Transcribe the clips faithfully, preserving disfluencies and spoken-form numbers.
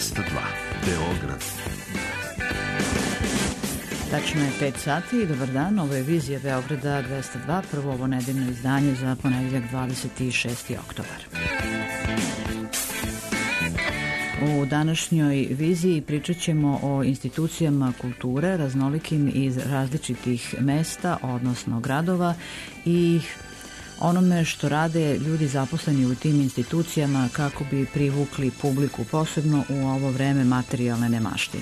dvesta dva, Beograd. Tačno je pet sati i dobar dan, ovo je Vizija Beograda dvesta dva, prvo ovo nedeljno izdanje za ponedeljak dvadeset šesti oktobar. U današnjoj viziji pričat ćemo o institucijama kulture raznolikim iz različitih mesta, odnosno gradova, i onome što rade ljudi zaposleni u tim institucijama kako bi privukli publiku, posebno u ovo vreme materijalne nemaštine.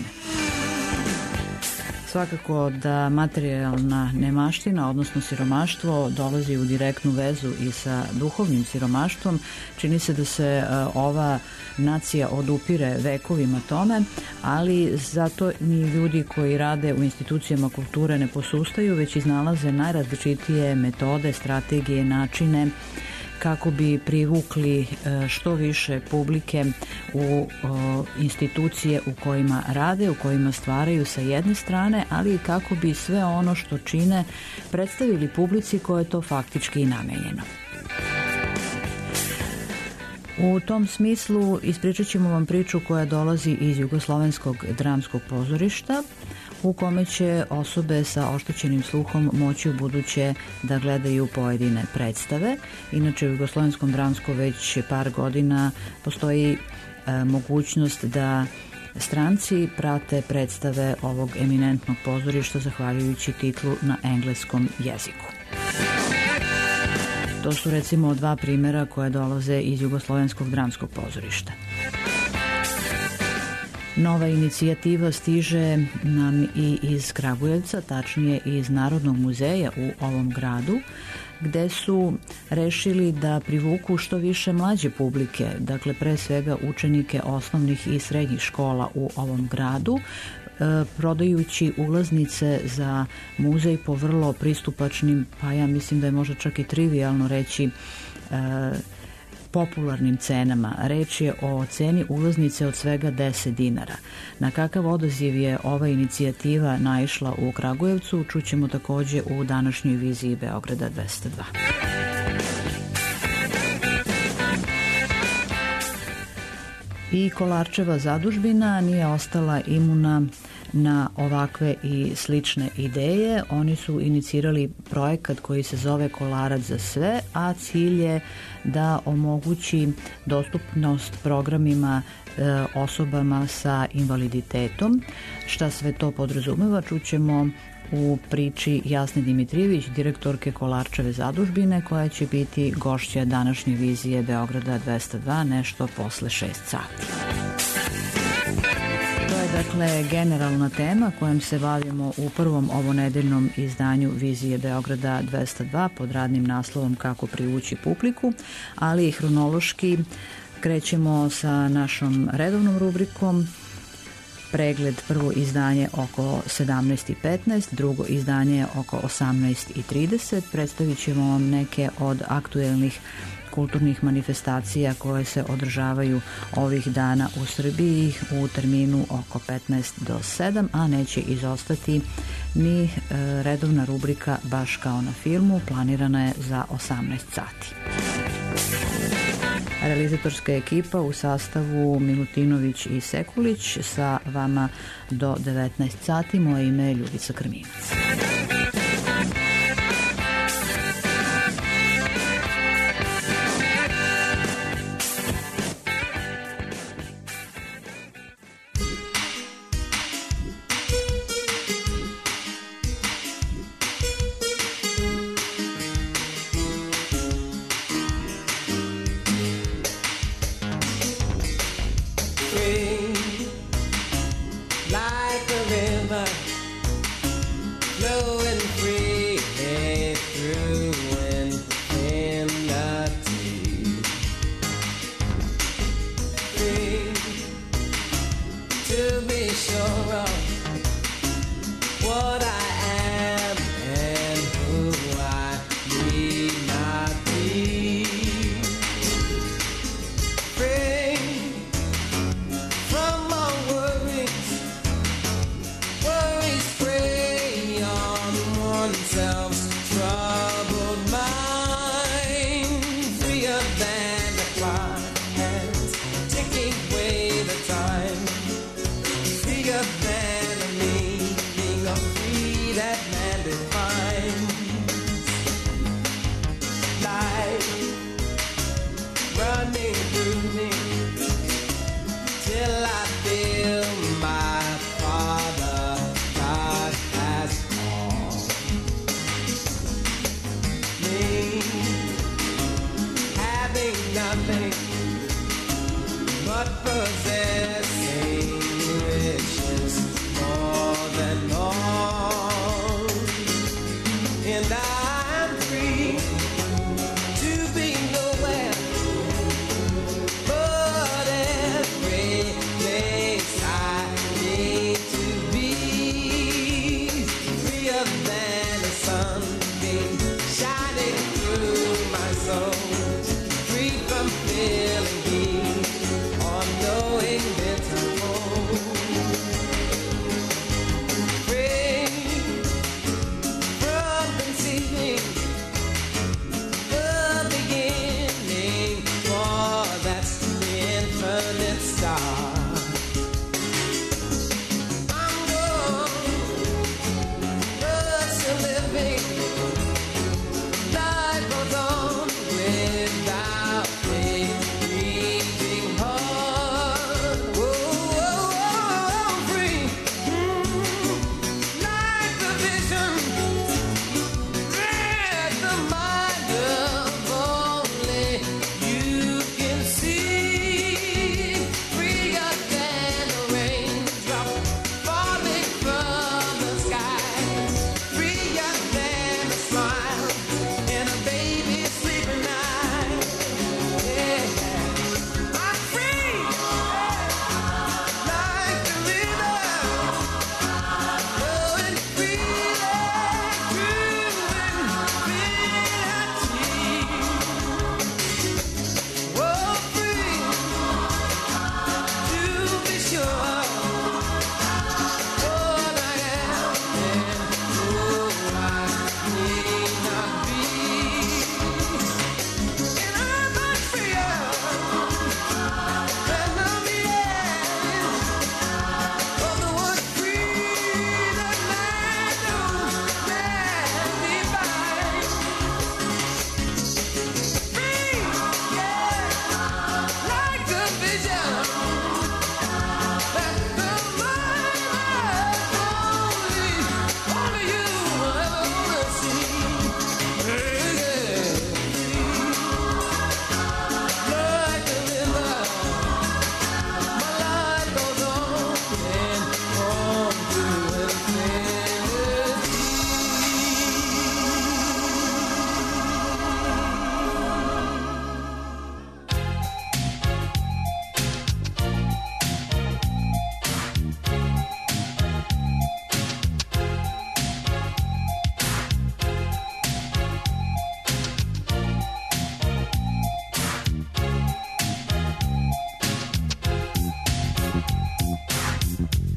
Svakako da materijalna nemaština, odnosno siromaštvo, dolazi u direktnu vezu i sa duhovnim siromaštvom. Čini se da se ova nacija odupire vekovima tome, ali zato ni ljudi koji rade u institucijama kulture ne posustaju, već iznalaze najrazličitije metode, strategije, načine kako bi privukli što više publike u institucije u kojima rade, u kojima stvaraju sa jedne strane, ali i kako bi sve ono što čine predstavili publici koje je to faktički i namenjeno. U tom smislu ispričat ćemo vam priču koja dolazi iz Jugoslovenskog dramskog pozorišta, u kome će osobe sa oštećenim sluhom moći u buduće da gledaju pojedine predstave. Inače, u Jugoslovenskom dramskom već par godina postoji e, mogućnost da stranci prate predstave ovog eminentnog pozorišta zahvaljujući titlu na engleskom jeziku. To su recimo dva primjera koje dolaze iz Jugoslovenskog dramskog pozorišta. Nova inicijativa stiže nam i iz Kragujevca, tačnije iz Narodnog muzeja u ovom gradu, gde su rešili da privuku što više mlađe publike, dakle pre svega učenike osnovnih i srednjih škola u ovom gradu, prodajući ulaznice za muzej po vrlo pristupačnim, pa ja mislim da je možda čak i trivijalno reći, popularnim cenama. Reč je o ceni ulaznice od svega deset dinara. Na kakav odaziv je ova inicijativa naišla u Kragujevcu, čućemo takođe u današnjoj viziji Beograda dvesta dva. I Kolarčeva zadužbina nije ostala imuna na ovakve i slične ideje. Oni su inicirali projekat koji se zove Kolarac za sve, a cilj je da omogući dostupnost programima e, osobama sa invaliditetom. Šta sve to podrazumeva, čućemo u priči Jasne Dimitrijević, direktorke Kolarčeve zadužbine, koja će biti gošća današnje vizije Beograda dvesta dva nešto posle šest sati. Dakle, generalna tema kojom se bavimo u prvom ovonedeljnom izdanju Vizije Beograda dvesta dva pod radnim naslovom Kako privući publiku, ali i hronološki krećemo sa našom redovnom rubrikom. Pregled, prvo izdanje oko sedamnaest i petnaest, drugo izdanje oko osamnaest i trideset. Predstavit ćemo vam neke od aktuelnih kulturnih manifestacija koje se održavaju ovih dana u Srbiji u terminu oko petnaest do sedam, a neće izostati ni e, redovna rubrika Baš kao na filmu, planirana je za osamnaest sati. Realizatorska ekipa u sastavu Milutinović i Sekulić sa vama do devetnaest sati. Moje ime je Ljubica Krminac. Like a river flowing free through infinity, free to be sure of what I am and who I need not be. Free from all worries, worries prey on oneself's troubled mind. Freer than the clock hands ticking away the time.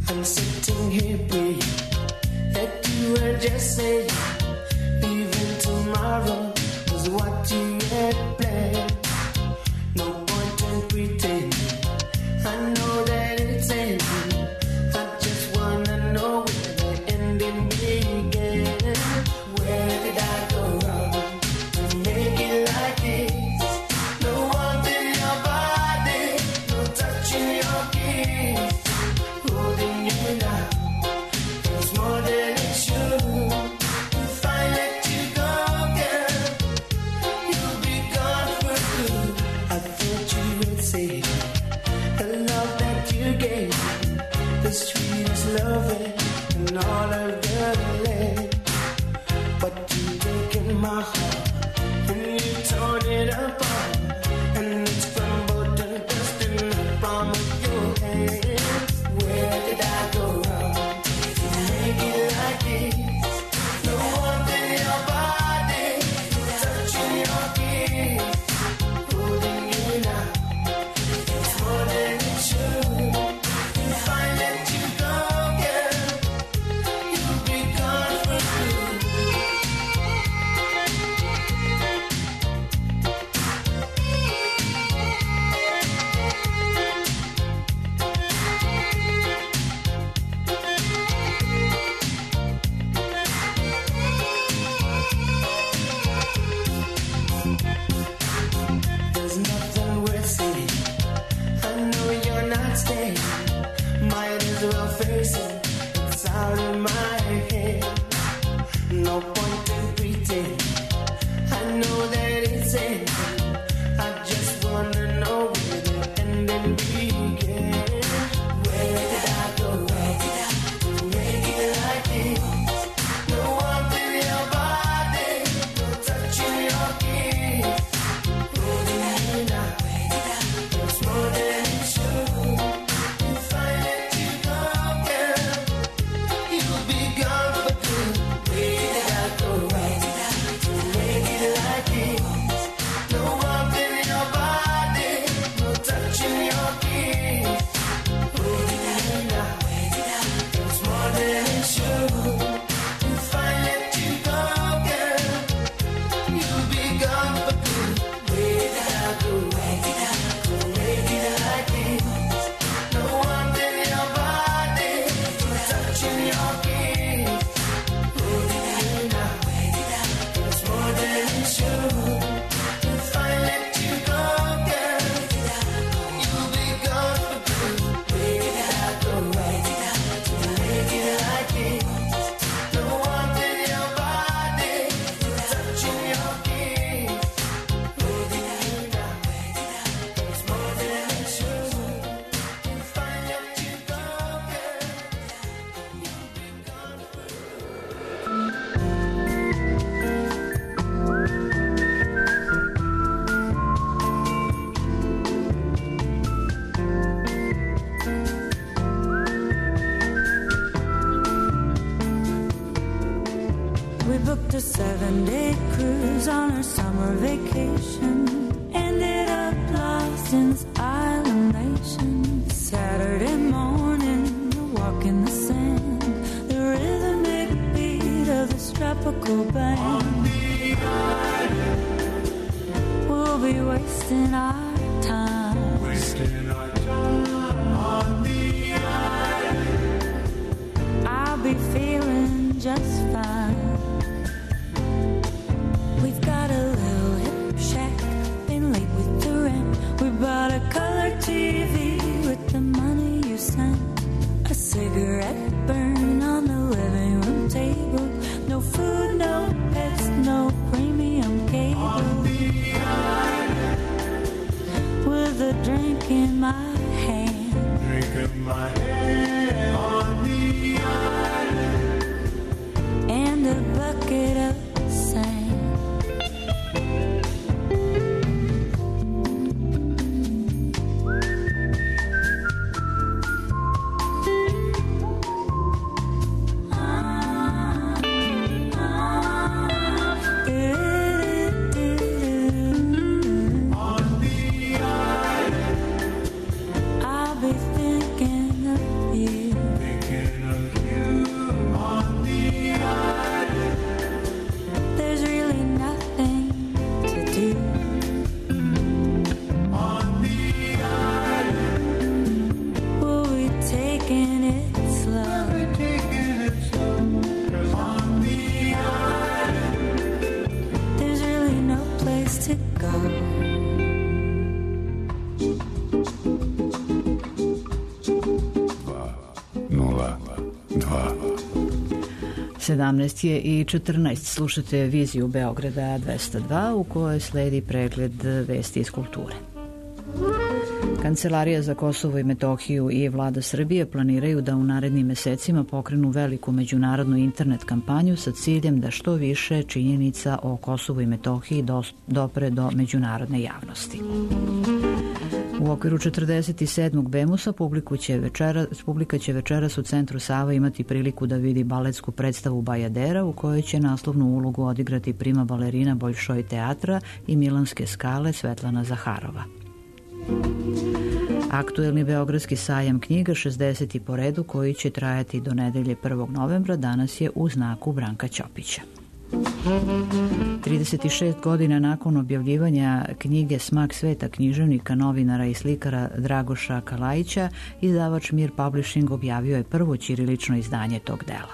I'm sitting here praying that you were just saying, even tomorrow is what you had planned. No point in pretending, I know that it's ending. I just wanna know where the ending began. Where did I go wrong to make it like this? No warmth in your body, no touch in your kiss. Holding you now feels more than it should. If I let you go, girl, you'll be gone for good. I thought you would say the love that you gave me, the sweetest loving in all of the land. But you taken my heart and you torn it apart, and it's crumbled to dust in the palm of your hand. Where did I go wrong to make it like this? No warmth in your body, no touch in your kiss. Holding you now, it's more than it should. If I let you go, girl, you'll be gone for good. There's nothing worth saying. I know you're not staying. Might as well face it. It's out of my head. No point in pretending. I know that it's ending. I just wanna know where the ending began. Where did I go wrong to make it like this? No warmth in your body, no touch in your kiss. Holding you now, it's more than it should. If I let you go, girl, you'll be gone for good. Where did I go wrong to make it like this? No warmth in your body, no touch in your kiss. Holding you now, it's more than it should. If I let you go, girl, you'll be gone for good. Where did I go wrong to make it like this? No warmth in your body, no touch in your kiss. Holding you now, it's more than it should. If I let you go, girl, you'll be gone for good. Where did I go wrong to make it like this? No warmth in your body, no touch in your kiss. Holding you now, it's more than it should. If I let you go, girl, you'll be gone for good. We booked a seven-day cruise on our summer vacation. Ended up lost in this island nation. Saturday morning, a walk in the sand. The rhythmic beat of this tropical band. We'll be wasting our time. Wasting our time on the island. I'll be feeling just fine. We've got a little hip shack, been late with the rent. We bought a color T V with the money you sent. A cigarette burn on the living room table. No food, no pets, no premium cable. On the island. With a drink in my hand. Drink of my hand on the island. And a bucket of sand. I'll be thinking of dva. sedamnaest je i četrnaest. Slušate viziju Beograda dvesta dva u kojoj sledi pregled vesti iz kulture. Kancelarija za Kosovo i Metohiju i vlada Srbije planiraju da u narednim mesecima pokrenu veliku međunarodnu internet kampanju sa ciljem da što više činjenica o Kosovu i Metohiji dopre do međunarodne javnosti. U okviru četrdeset sedmog Bemusa publiku će večera, publika će večeras u centru Sava imati priliku da vidi baletsku predstavu Bajadera u kojoj će naslovnu ulogu odigrati prima balerina Boljšoj teatra i Milanske skale Svetlana Zaharova. Aktuelni Beogradski sajam knjiga šezdeseti po redu koji će trajati do nedelje prvog novembra danas je u znaku Branka Ćopića. trideset šest godina nakon objavljivanja knjige Smak sveta književnika, novinara i slikara Dragoša Kalajića, izdavač Mir Publishing objavio je prvo ćirilično izdanje tog dela.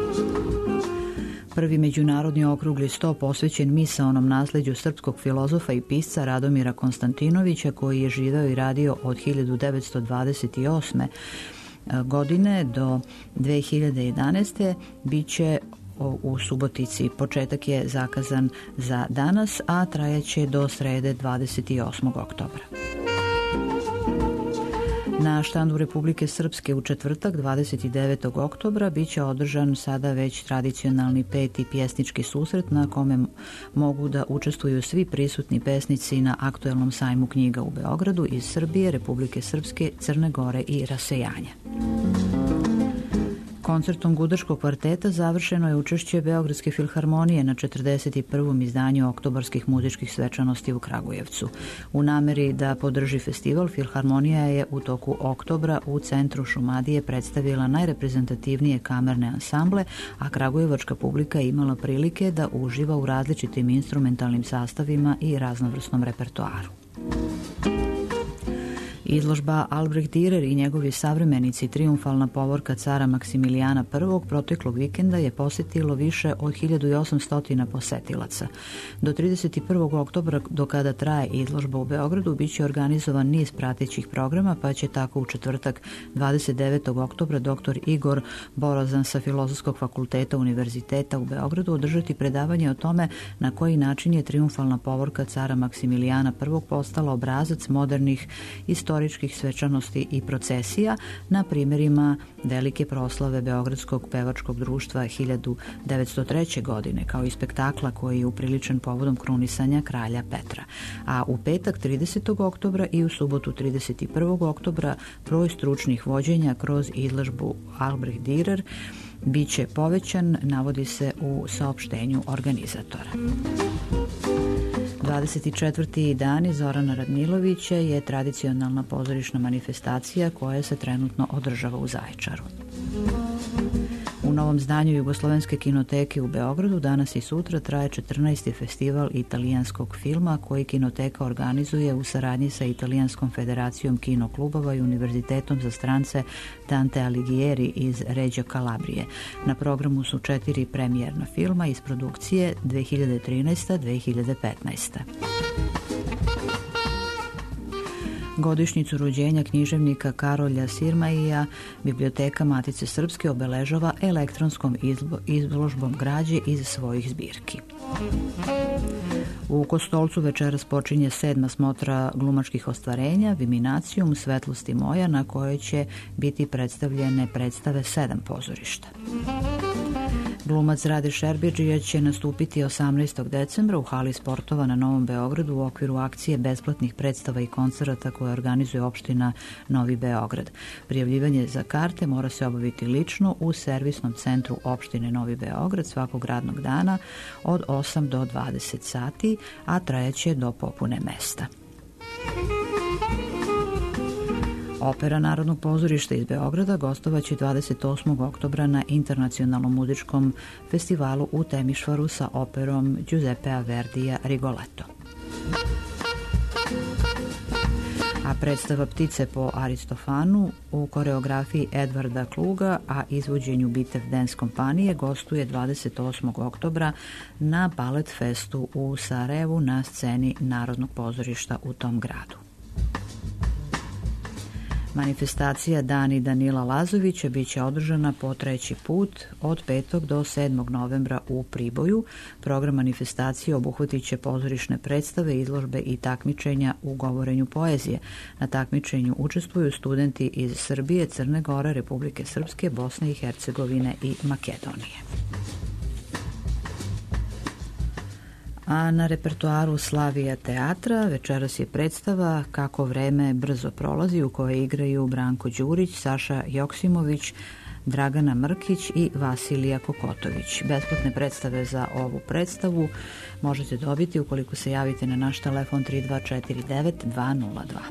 Prvi međunarodni okrugli sto posvećen misaonom nasleđu srpskog filozofa i pisca Radomira Konstantinovića, koji je živeo i radio od hiljadu devetsto dvadeset osme godine do dve hiljade jedanaeste. biće u Subotici. Početak je zakazan za danas, a trajaće do srede dvadeset osmog oktobra. Na štandu Republike Srpske u četvrtak dvadeset devetog oktobra biće održan sada već tradicionalni peti pjesnički susret na kome mogu da učestvuju svi prisutni pesnici na aktuelnom sajmu knjiga u Beogradu iz Srbije, Republike Srpske, Crne Gore i rasejanja. Koncertom Gudačkog kvarteta završeno je učešće Beogradske filharmonije na četrdeset prvom izdanju oktobarskih muzičkih svečanosti u Kragujevcu. U nameri da podrži festival, filharmonija je u toku oktobra u centru Šumadije predstavila najreprezentativnije kamerne ansamble, a kragujevačka publika je imala prilike da uživa u različitim instrumentalnim sastavima i raznovrsnom repertoaru. Izložba Albrecht Dürer i njegovi savremenici, triumfalna povorka cara Maksimilijana prvog. proteklog vikenda je posjetilo više od hiljadu osamsto posetilaca. Do trideset prvog oktobra, do kada traje izložba u Beogradu, bit će organizovan niz pratećih programa, pa će tako u četvrtak dvadeset devetog oktobra doktor Igor Borozan sa Filozofskog fakulteta Univerziteta u Beogradu održati predavanje o tome na koji način je triumfalna povorka cara Maksimilijana prvog. postala obrazac modernih istorija svečanosti i procesija na primjerima velike proslave Beogradskog pevačkog društva hiljadu devetsto treće. godine, kao i spektakla koji je upriličen povodom krunisanja kralja Petra. A u petak tridesetog oktobra i u subotu trideset prvog oktobra broj stručnih vođenja kroz izložbu Albrecht Dürer biće povećan, navodi se u saopštenju organizatora. dvadeset četvrti dani Zorana Radmilovića je tradicionalna pozorišna manifestacija koja se trenutno održava u Zaječaru. U novom zdanju Jugoslovenske kinoteke u Beogradu danas i sutra traje četrnaesti festival italijanskog filma koji kinoteka organizuje u saradnji sa Italijanskom federacijom kinoklubova i Univerzitetom za strance Dante Alighieri iz Reggio Calabrije. Na programu su četiri premijerna filma iz produkcije dve hiljade trinaesta do dve hiljade petnaeste. Godišnjicu rođenja književnika Karolja Sirmaija Biblioteka Matice Srpske obeležava elektronskom izložbom građe iz svojih zbirki. U Kostolcu večeras počinje sedma smotra glumačkih ostvarenja Viminacijum svetlosti moja, na kojoj će biti predstavljene predstave sedam pozorišta. Glumac Rade Šerbidžija će nastupiti osamnaestog decembra u hali sportova na Novom Beogradu u okviru akcije besplatnih predstava i koncerata koje organizuje opština Novi Beograd. Prijavljivanje za karte mora se obaviti lično u servisnom centru opštine Novi Beograd svakog radnog dana od osam do dvadeset sati, a trajaće do popune mesta. Opera Narodnog pozorišta iz Beograda gostovaće dvadeset osmog oktobra na internacionalnom muzičkom festivalu u Temišvaru sa operom Giuseppea Verdija Rigoletto. A predstava Ptice po Aristofanu u koreografiji Edvarda Kluga, a izvođenju Bitev Dance kompanije gostuje dvadeset osmog oktobra na Balet Festu u Sarajevu na sceni Narodnog pozorišta u tom gradu. Manifestacija Dani Danila Lazovića biće održana po treći put od petog do sedmog novembra u Priboju. Program manifestacije obuhvatit će pozorišne predstave, izložbe i takmičenja u govorenju poezije. Na takmičenju učestvuju studenti iz Srbije, Crne Gore, Republike Srpske, Bosne i Hercegovine i Makedonije. A na repertoaru Slavija teatra večeras je predstava Kako vreme brzo prolazi, u kojoj igraju Branko Đurić, Saša Joksimović, Dragana Mrkić i Vasilija Kokotović. Besplatne predstave za ovu predstavu možete dobiti ukoliko se javite na naš telefon tri dva četiri devet dva nula dva.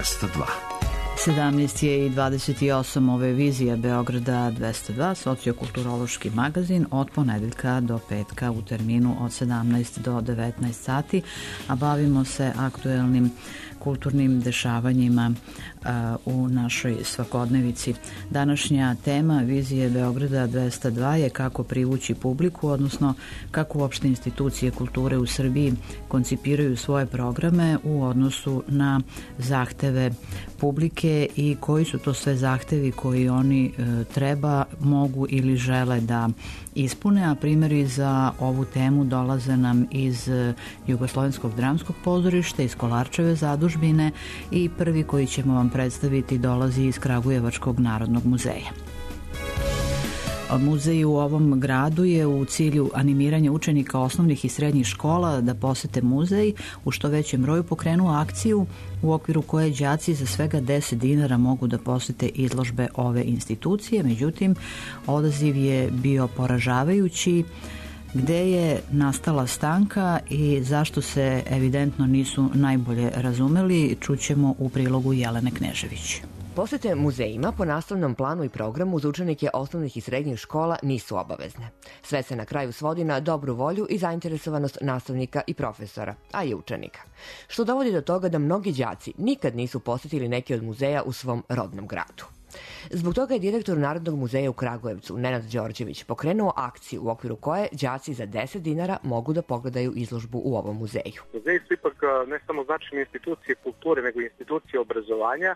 dvesta dva. sedamnaest je i dvadeset osam, ove je Vizija Beograda dvesta dva, sociokulturološki magazin od ponedeljka do petka u terminu od sedamnaest do devetnaest sati, a bavimo se aktuelnim kulturnim dešavanjima uh, u našoj svakodnevici. Današnja tema Vizije Beograda dvesta dva je kako privući publiku, odnosno kako uopšte institucije kulture u Srbiji koncipiraju svoje programe u odnosu na zahteve publike i koji su to sve zahtevi koji oni uh, treba, mogu ili žele da ispune, a primjeri za ovu temu dolaze nam iz Jugoslovenskog dramskog pozorišta, iz Kolarčeve zadužbine i prvi koji ćemo vam predstaviti dolazi iz Kragujevačkog narodnog muzeja. Muzej u ovom gradu je u cilju animiranja učenika osnovnih i srednjih škola da posete muzej u što većem broju pokrenuo akciju u okviru koje đaci za svega deset dinara mogu da posete izložbe ove institucije. Međutim, odaziv je bio poražavajući. Gde je nastala stanka i zašto se evidentno nisu najbolje razumeli, čućemo u prilogu Jelene Knežević. Posete muzejima po nastavnom planu i programu za učenike osnovnih i srednjih škola nisu obavezne. Sve se na kraju svodi na dobru volju i zainteresovanost nastavnika i profesora, a i učenika. Što dovodi do toga da mnogi đaci nikad nisu posetili neki od muzeja u svom rodnom gradu. Zbog toga je direktor Narodnog muzeja u Kragujevcu, Nenad Đorđević, pokrenuo akciju u okviru koje đaci za deset dinara mogu da pogledaju izložbu u ovom muzeju. Muzeji su ipak ne samo značajne institucije kulture, nego i institucije obrazovanja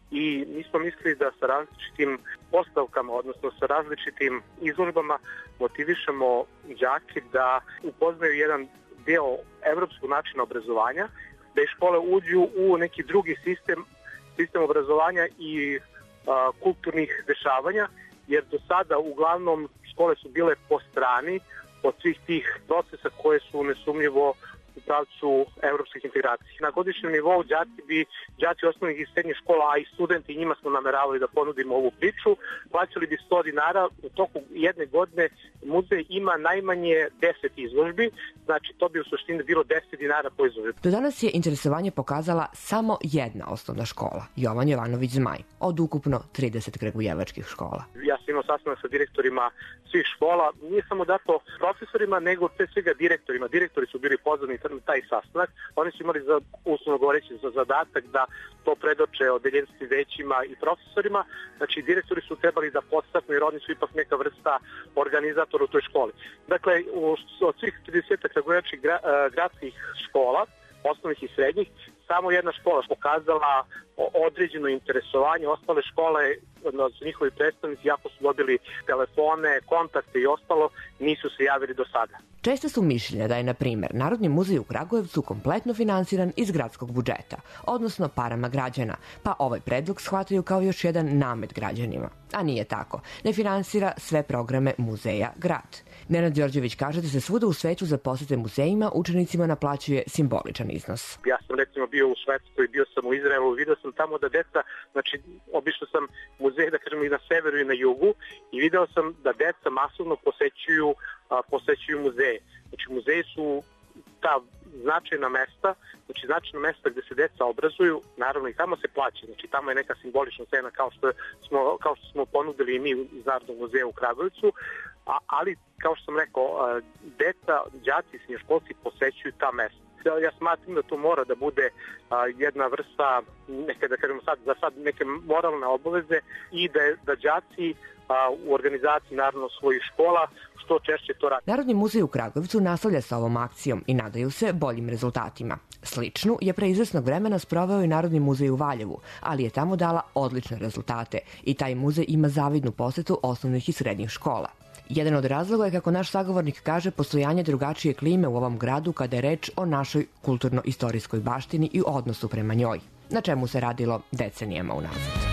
i mi smo mislili da sa različitim postavkama, odnosno sa različitim izložbama motivišemo đake da upoznaju jedan deo evropskog načina obrazovanja, da i škole uđu u neki drugi sistem, sistem obrazovanja i a, kulturnih dešavanja, jer do sada uglavnom škole su bile po strani od svih tih procesa koje su nesumnjivo u pravcu evropskih integracija. Na godišnjem nivou đaci bi, đaci osnovnih i srednjih škola, a i studenti, njima smo nameravali da ponudimo ovu priču, plaćali bi sto dinara. U toku jedne godine muzej ima najmanje deset izložbi, znači to bi u suštini bilo deset dinara po izložbi. Do danas je interesovanje pokazala samo jedna osnovna škola, Jovan Jovanović Zmaj, od ukupno trideset kragujevačkih škola. Ja sam imao sastanak sa direktorima svih škola, nije samo dato profesorima, nego pre svega direktorima. Direktori su bili pozvani na taj sastanak. Oni su imali, za, uslovno govoreći, za zadatak da to predoče odeljenskim većima i profesorima. Znači, direktori su trebali da podstaknu, jer oni su ipak neka vrsta organizatora u toj školi. Dakle, od svih trideset kragujevačkih gradskih škola, osnovnih i srednjih, samo jedna škola pokazala određeno interesovanje. Ostale škole, odnosno njihovi predstavnici, jako su dobili telefone, kontakte i ostalo, nisu se javili do sada. Često su mišljenja da je, na primjer, Narodni muzej u Kragujevcu kompletno finansiran iz gradskog budžeta, odnosno parama građana, pa ovaj predlog shvataju kao još jedan namet građanima. A nije tako. Ne finansira sve programe muzeja grad. Nenad Đorđević kaže da se svuda u svetu za posete muzejima učenicima naplaćuje simboličan iznos. Ja sam recimo bio u Švedskoj, bio sam u Izraelu, video sam tamo da deca, znači obišao sam muzej, da kažem, i na severu i na jugu i video sam da deca masovno posećuju, a, posećuju muzeje. Znači muzeji su ta značajna mesta, znači značajna mesta gde se deca obrazuju, naravno i tamo se plaća, znači tamo je neka simbolična cena kao što smo, kao što smo ponudili i mi iz Narodnog muzeja u Kragujevcu, a, ali kao što sam rekao, a, deca, đaci i srednjoškolci posećuju ta mesta. Ja smatram da to mora da bude a, jedna vrsta, neke, da kažemo sad, za sad neke moralne obaveze i da, da đaci a, u organizaciji naravno svojih škola što češće to radi. Narodni muzej u Kragujevcu nastavlja sa ovom akcijom i nadaju se boljim rezultatima. Sličnu je pre izvesnog vremena sproveo i Narodni muzej u Valjevu, ali je tamo dala odlične rezultate i taj muzej ima zavidnu posetu osnovnih i srednjih škola. Jedan od razloga je, kako naš sagovornik kaže, postojanje drugačije klime u ovom gradu kada je reč o našoj kulturno-istorijskoj baštini i odnosu prema njoj, na čemu se radilo decenijama unazad.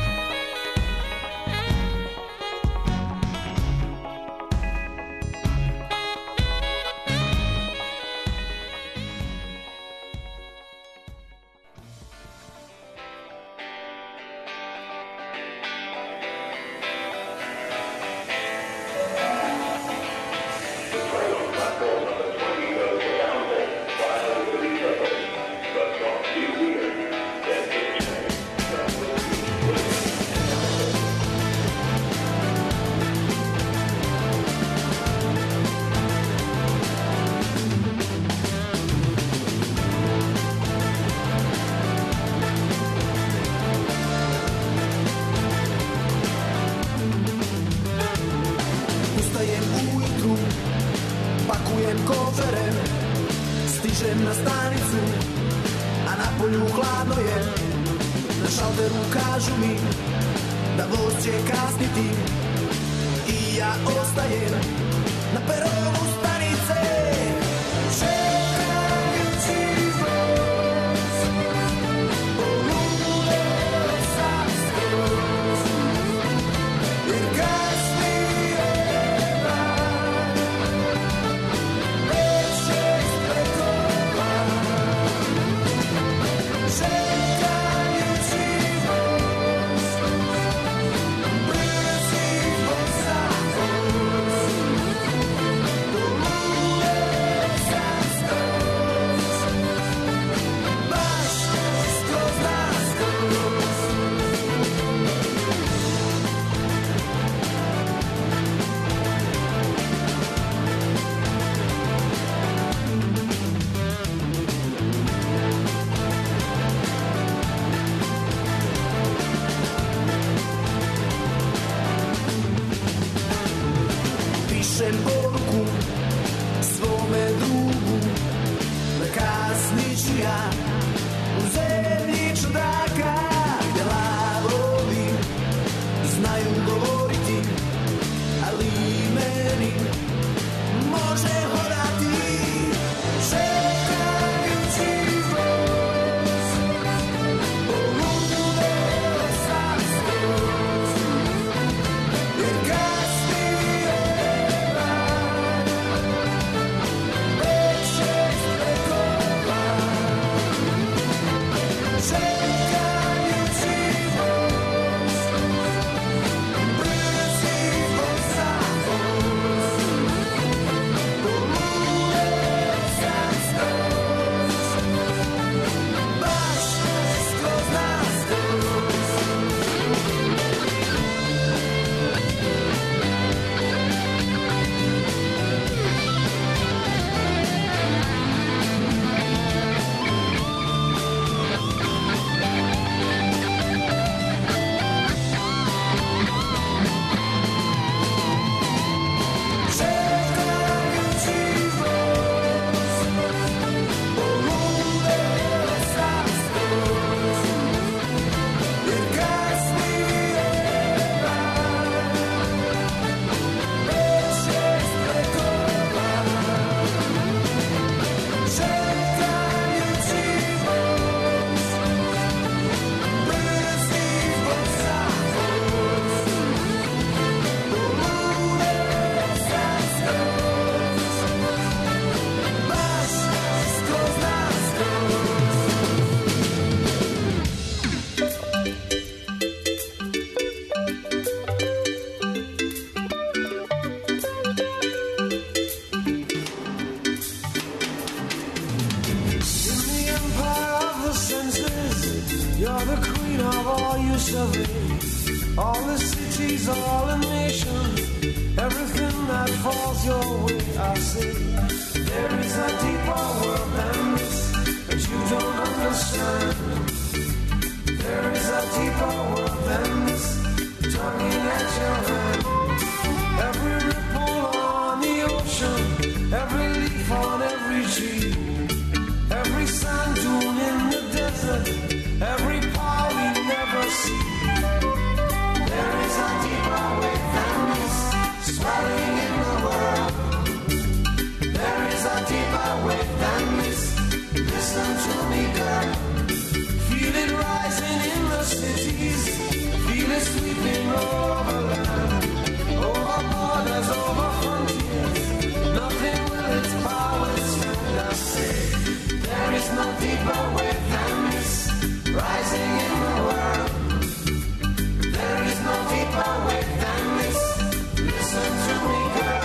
Pakujem kofere, stižem na stanicu, a na polju hladno je. Na šalteru kažu mi da voz će kasniti i ja ostajem na peronu stanice. Čekajući voz, poludeo sam skroz, jer kasni je dan, pet, šest preko dva. Čekajući voz, brzi voz sam voz, poludeo sam skroz, baš skroz na skroz. Pišem poruku svome drugu, da kasniću ja u zemlji čudaka, gde lavovi znaju govoriti, ali meni može hodati. Čekajući voz, poludeo sam skroz, jer kasni je dan, pet, šest preko dva. Čekajući voz, brzi voz sam voz, poludeo sam skroz, baš skroz na skroz. Čekajući voz, poludeo sam skroz, jer kasni je dan, pet, šest preko dva. Čekajući voz, brzi voz sam voz, poludeo sam skroz, baš skroz na skroz. In the empire of the senses, you're the queen of all you survey. All the cities, all the nations, everything that falls your way, I say. There is a deeper world than this that you don't understand. There is a deeper world than this, tugging at your hand. Every ripple on the ocean, every leaf on every tree, every sand dune in the desert, every power we never see. There is a deeper way than this, swelling in the world. There is a deeper way than this, listen to me, girl. Feel it rising in the cities, feel it sweeping over land, over borders, over frontiers. Nothing will its power stand, I say. There is no deeper way than this, rising in the world. There is no deeper way than this, listen to me, girl.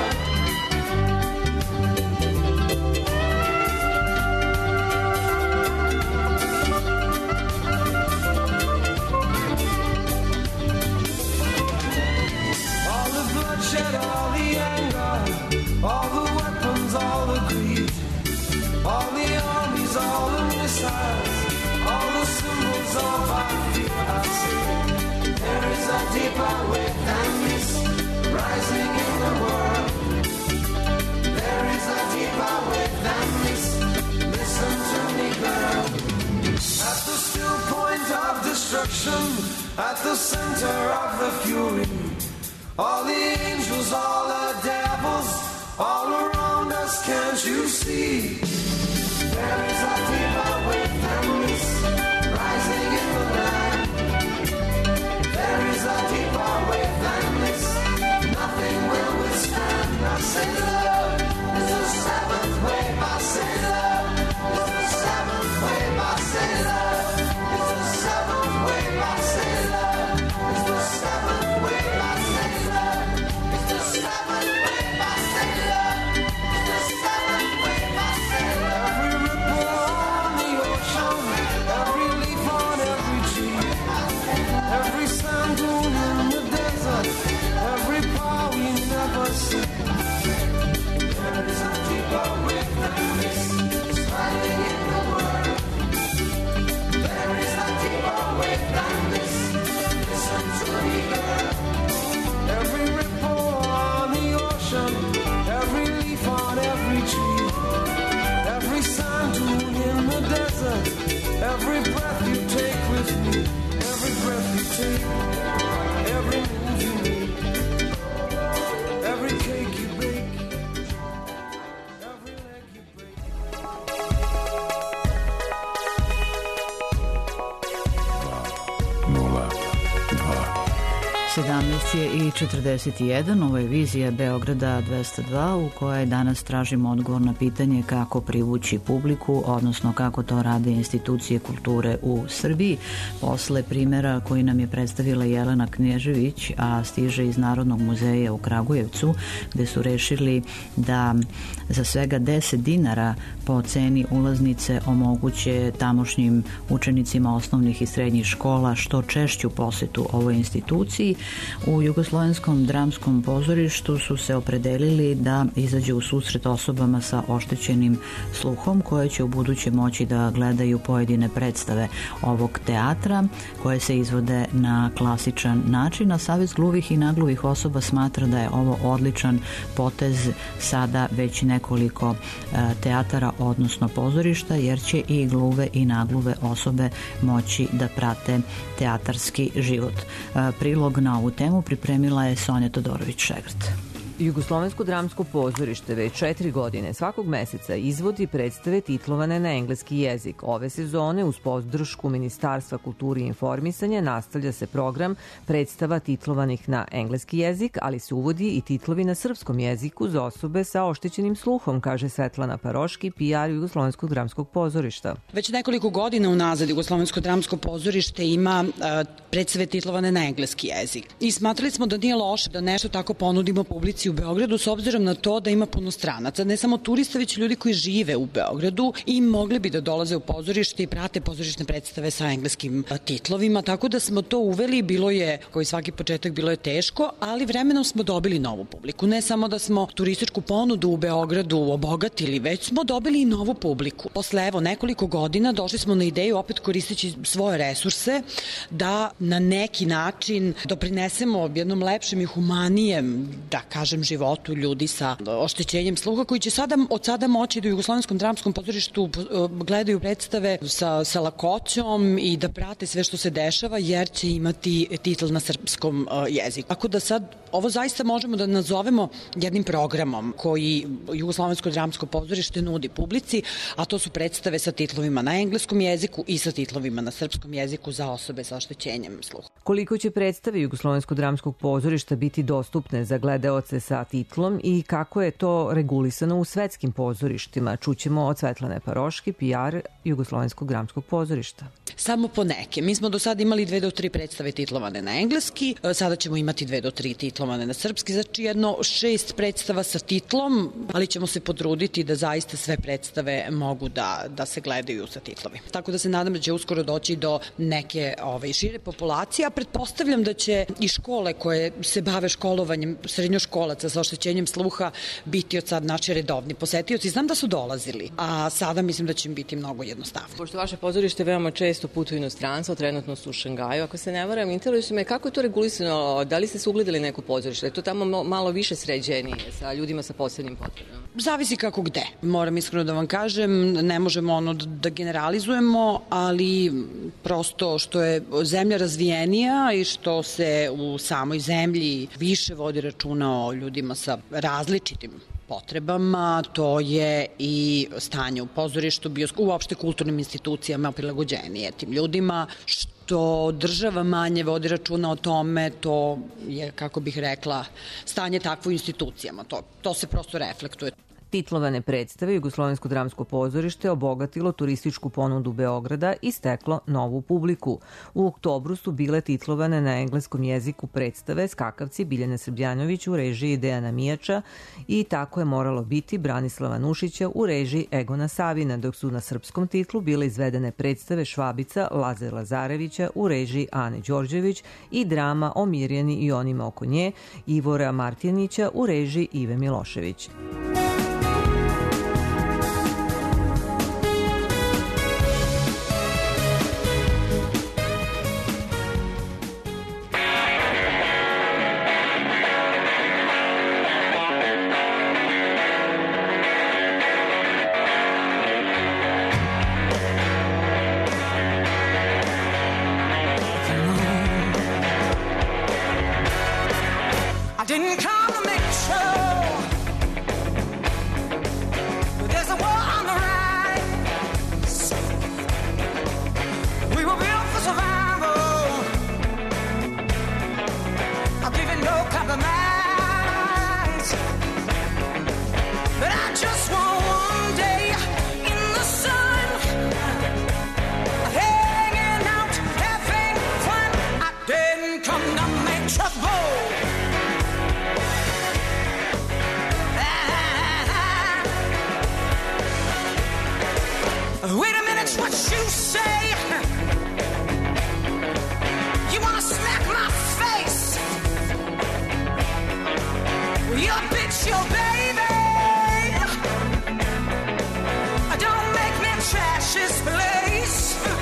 All the bloodshed, all the anger, all the weapons, all the greed, all the armies, all the missiles, all the symbols of our fear, I say. There is a deeper way than this, rising in the world. There is a deeper the center of the fury. All the angels, all the devils, all around us, can't you see? There is a deeper wave than this, rising in the land. There is a deeper wave than this, nothing will withstand. I say love is the seventh wave. I say love is the seventh wave. I say love is the seventh wave. I say love is the seventh wave. I say love is the seventh wave. I say love is the seventh wave. I say love. Every ripple on the ocean, every leaf on every tree, every sand dune in the desert, every power we never see. There is a deeper wave than this, smiling in the world. There is a deeper wave than this, listen to me, girl. Every ripple on the ocean, every leaf on every tree, every sand dune in the desert, every breath you take with me, every breath you take, every move you make, every cake you bake, every leg you break. nula dva. sedamnaest je i četrdeset jedan, ovo je vizija Beograda dvesta dva u kojoj danas tražimo odgovor na pitanje kako privući publiku, odnosno kako to rade institucije kulture u Srbiji. Posle primjera koji nam je predstavila Jelena Knježević, a stiže iz Narodnog muzeja u Kragujevcu, gde su rešili da za svega deset dinara po ceni ulaznice omoguće tamošnjim učenicima osnovnih i srednjih škola što češću posetu ovoj instituciji. U Jugoslovenskom dramskom pozorištu su se opredelili da izađe u susret osobama sa oštećenim sluhom koje će u buduće moći da gledaju pojedine predstave ovog teatra koje se izvode na klasičan način, a Savez gluvih i nagluvih osoba smatra da je ovo odličan potez sada već nekoliko teatara, odnosno pozorišta, jer će i gluve i nagluve osobe moći da prate teatarski život. Prilog na ovu temu pripremila je Sonja Todorović-Šegrt. Jugoslovensko dramsko pozorište već četiri godine svakog meseca izvodi predstave titlovane na engleski jezik. Ove sezone uz podršku Ministarstva kulture i informisanja nastavlja se program predstava titlovanih na engleski jezik, ali se uvodi i titlovi na srpskom jeziku za osobe sa oštećenim sluhom, kaže Svetlana Paroški, P R Jugoslovenskog dramskog pozorišta. Već nekoliko godina unazad Jugoslovensko dramsko pozorište ima uh, predstave titlovane na engleski jezik. I smatrali smo da nije loše da nešto tako ponudimo publici u Beogradu, s obzirom na to da ima puno stranaca, ne samo turista, već ljudi koji žive u Beogradu i mogli bi da dolaze u pozorište i prate pozorišne predstave sa engleskim titlovima, tako da smo to uveli. Bilo je, kao i svaki početak, bilo je teško, ali vremenom smo dobili novu publiku. Ne samo da smo turističku ponudu u Beogradu obogatili, već smo dobili i novu publiku. Posle evo nekoliko godina došli smo na ideju, opet koristeći svoje resurse, da na neki način doprinesemo jednom lepšem i humanijem, da kažem, životu ljudi sa oštećenjem sluha, koji će sada, od sada moći da u Jugoslovenskom dramskom pozorištu gledaju predstave sa, sa lakoćom i da prate sve što se dešava, jer će imati titl na srpskom jeziku. Tako da sad ovo zaista možemo da nazovemo jednim programom koji Jugoslovensko dramsko pozorište nudi publici, a to su predstave sa titlovima na engleskom jeziku i sa titlovima na srpskom jeziku za osobe sa oštećenjem sluha. Koliko će predstave Jugoslovenskog dramskog pozorišta biti dostupne za gledaoce sa titlom i kako je to regulisano u svetskim pozorištima? Čućemo od Svetlane Paroški, P R Jugoslovenskog dramskog pozorišta. Samo po neke. Mi smo do sada imali dve do tri predstave titlovane na engleski, sada ćemo imati dve do tri titlovane na srpski, znači jedno šest predstava sa titlom, ali ćemo se potruditi da zaista sve predstave mogu da, da se gledaju sa titlovi. Tako da se nadam da će uskoro doći do neke ove, šire populacije, a pretpostavljam da će i škole koje se bave školovanjem srednjoškolaca sa oštećenjem sluha biti od sad naši redovni posetioci. Znam da su dolazili, a sada mislim da će im biti mnogo jednostavno. Pošto vaše pozorište veoma često često putuju u inostranstvo, trenutno su u Šangaju. Ako se ne varam, interesuje me kako je to regulisano, da li ste se ugledali neko pozorište? Je to tamo malo više sređenije sa ljudima sa posebnim potrebama? Zavisi kako gde. Moram iskreno da vam kažem, ne možemo ono da generalizujemo, ali prosto što je zemlja razvijenija i što se u samoj zemlji više vodi računa o ljudima sa različitim potrebama, to je i stanje u pozorištu, bioskopu, uopšte kulturnim institucijama prilagođenije tim ljudima. Što država manje vodi računa o tome, to je, kako bih rekla, stanje takvo u institucijama. To, to se prosto reflektuje. Titlovane predstave Jugoslovensko dramsko pozorište obogatilo turističku ponudu Beograda i steklo novu publiku. U oktobru su bile titlovane na engleskom jeziku predstave Skakavci Biljane Srbljanović u režiji Dejana Mijača i Tako je moralo biti Branislava Nušića u režiji Egona Savina, dok su na srpskom titlu bile izvedene predstave Švabica Lazar Lazarevića u režiji Ane Đorđević i drama O Mirjani i onima oko nje Ivora Martijanića u režiji Ive Milošević. Didn't come to make sure there's a war on the rise. We were built for survival. I'll give you no compromise. But I just want one day in the sun, hanging out, having fun. I didn't come to make trouble. Wait a minute, what you say? You wanna smack my face? You're a bitch, your baby. Don't make me trash this place.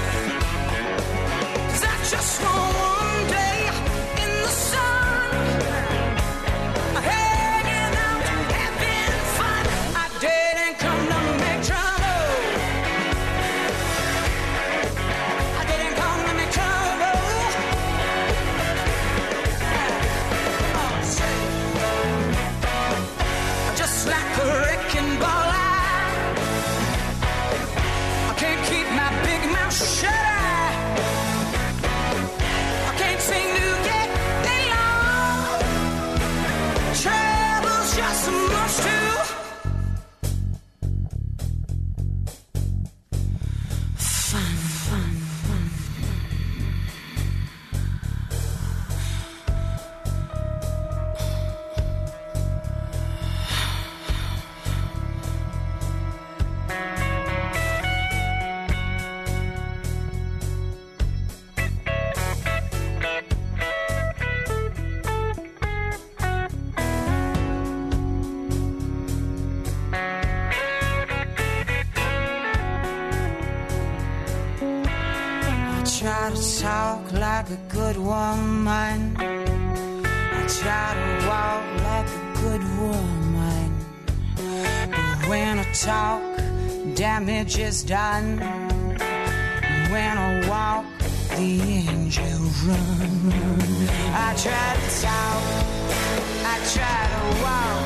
'Cause I just want one day in the sun, hanging out, having fun. I didn't come to make trouble. Like a wrecking ball, I, I can't keep my big mouth shut. I can't seem to get along. Trouble's just so much too fun, fun, fun. Try to talk like a good woman. I try to walk like a good woman. But when I talk, damage is done. When I walk, the angels run. I try to talk, I try to walk.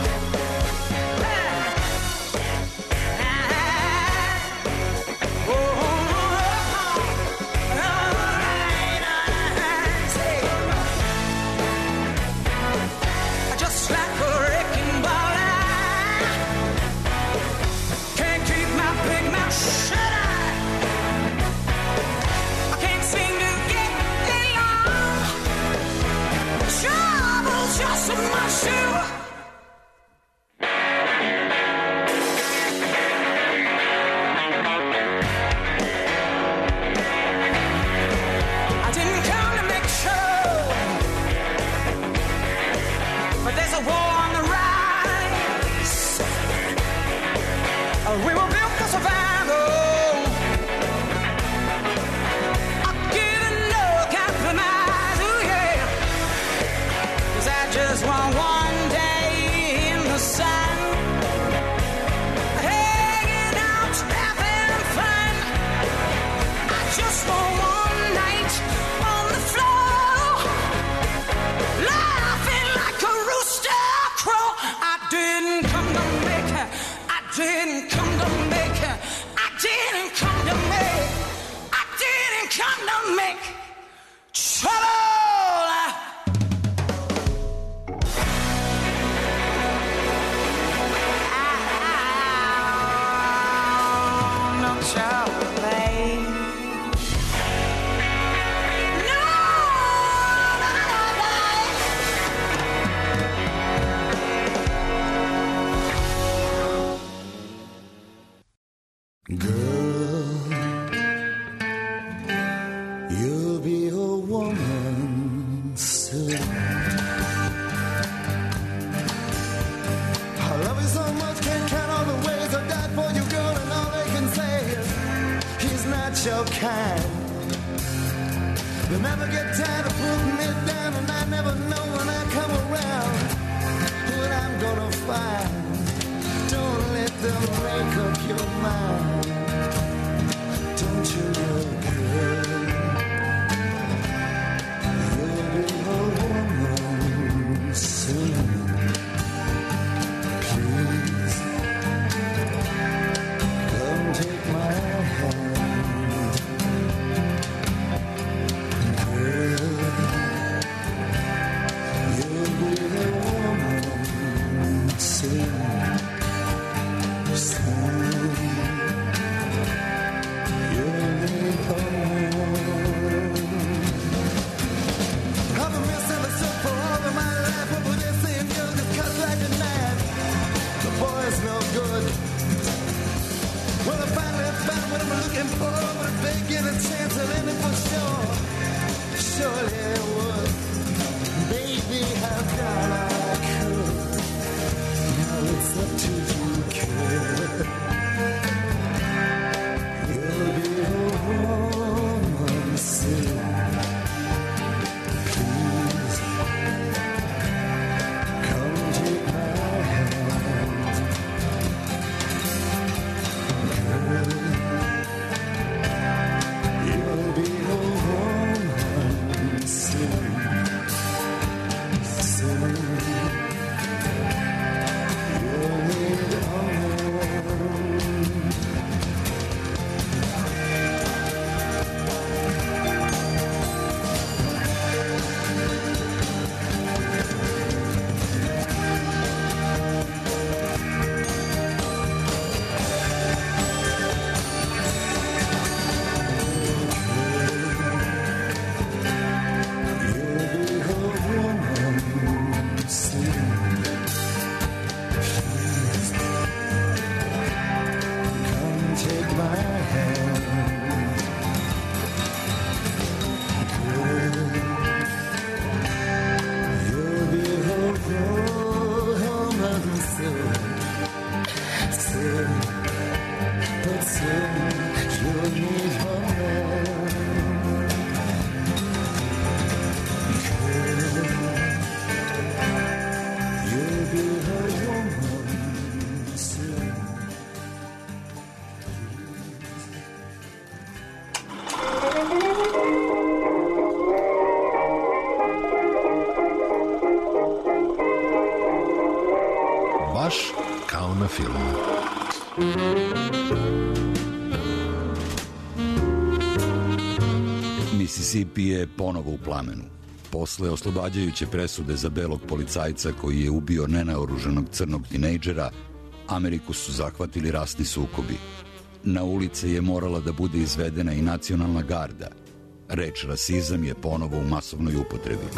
kind. They never get tired of putting me down, and I never know when I come around what I'm gonna find. Don't let them make up your mind. Don't you look good? You'll be a woman soon. Please, come take my hand. Girl, you'll be a woman soon. Surely it would. Baby, how can I could? Now it's up to you, kid. You'll be a woman soon. Please, come take my hand. Girl, you'll be a woman soon, soon. You'll need a home. Baš kao na filmu. Mississippi je ponovo u plamenu. Posle oslobađajuće presude za belog policajca koji je ubio nenaoruženog crnog tinejdžera, Ameriku su zahvatili rasni sukobi. Na ulice je morala da bude izvedena i nacionalna garda. Reč rasizam je ponovo u masovnoj upotrebi.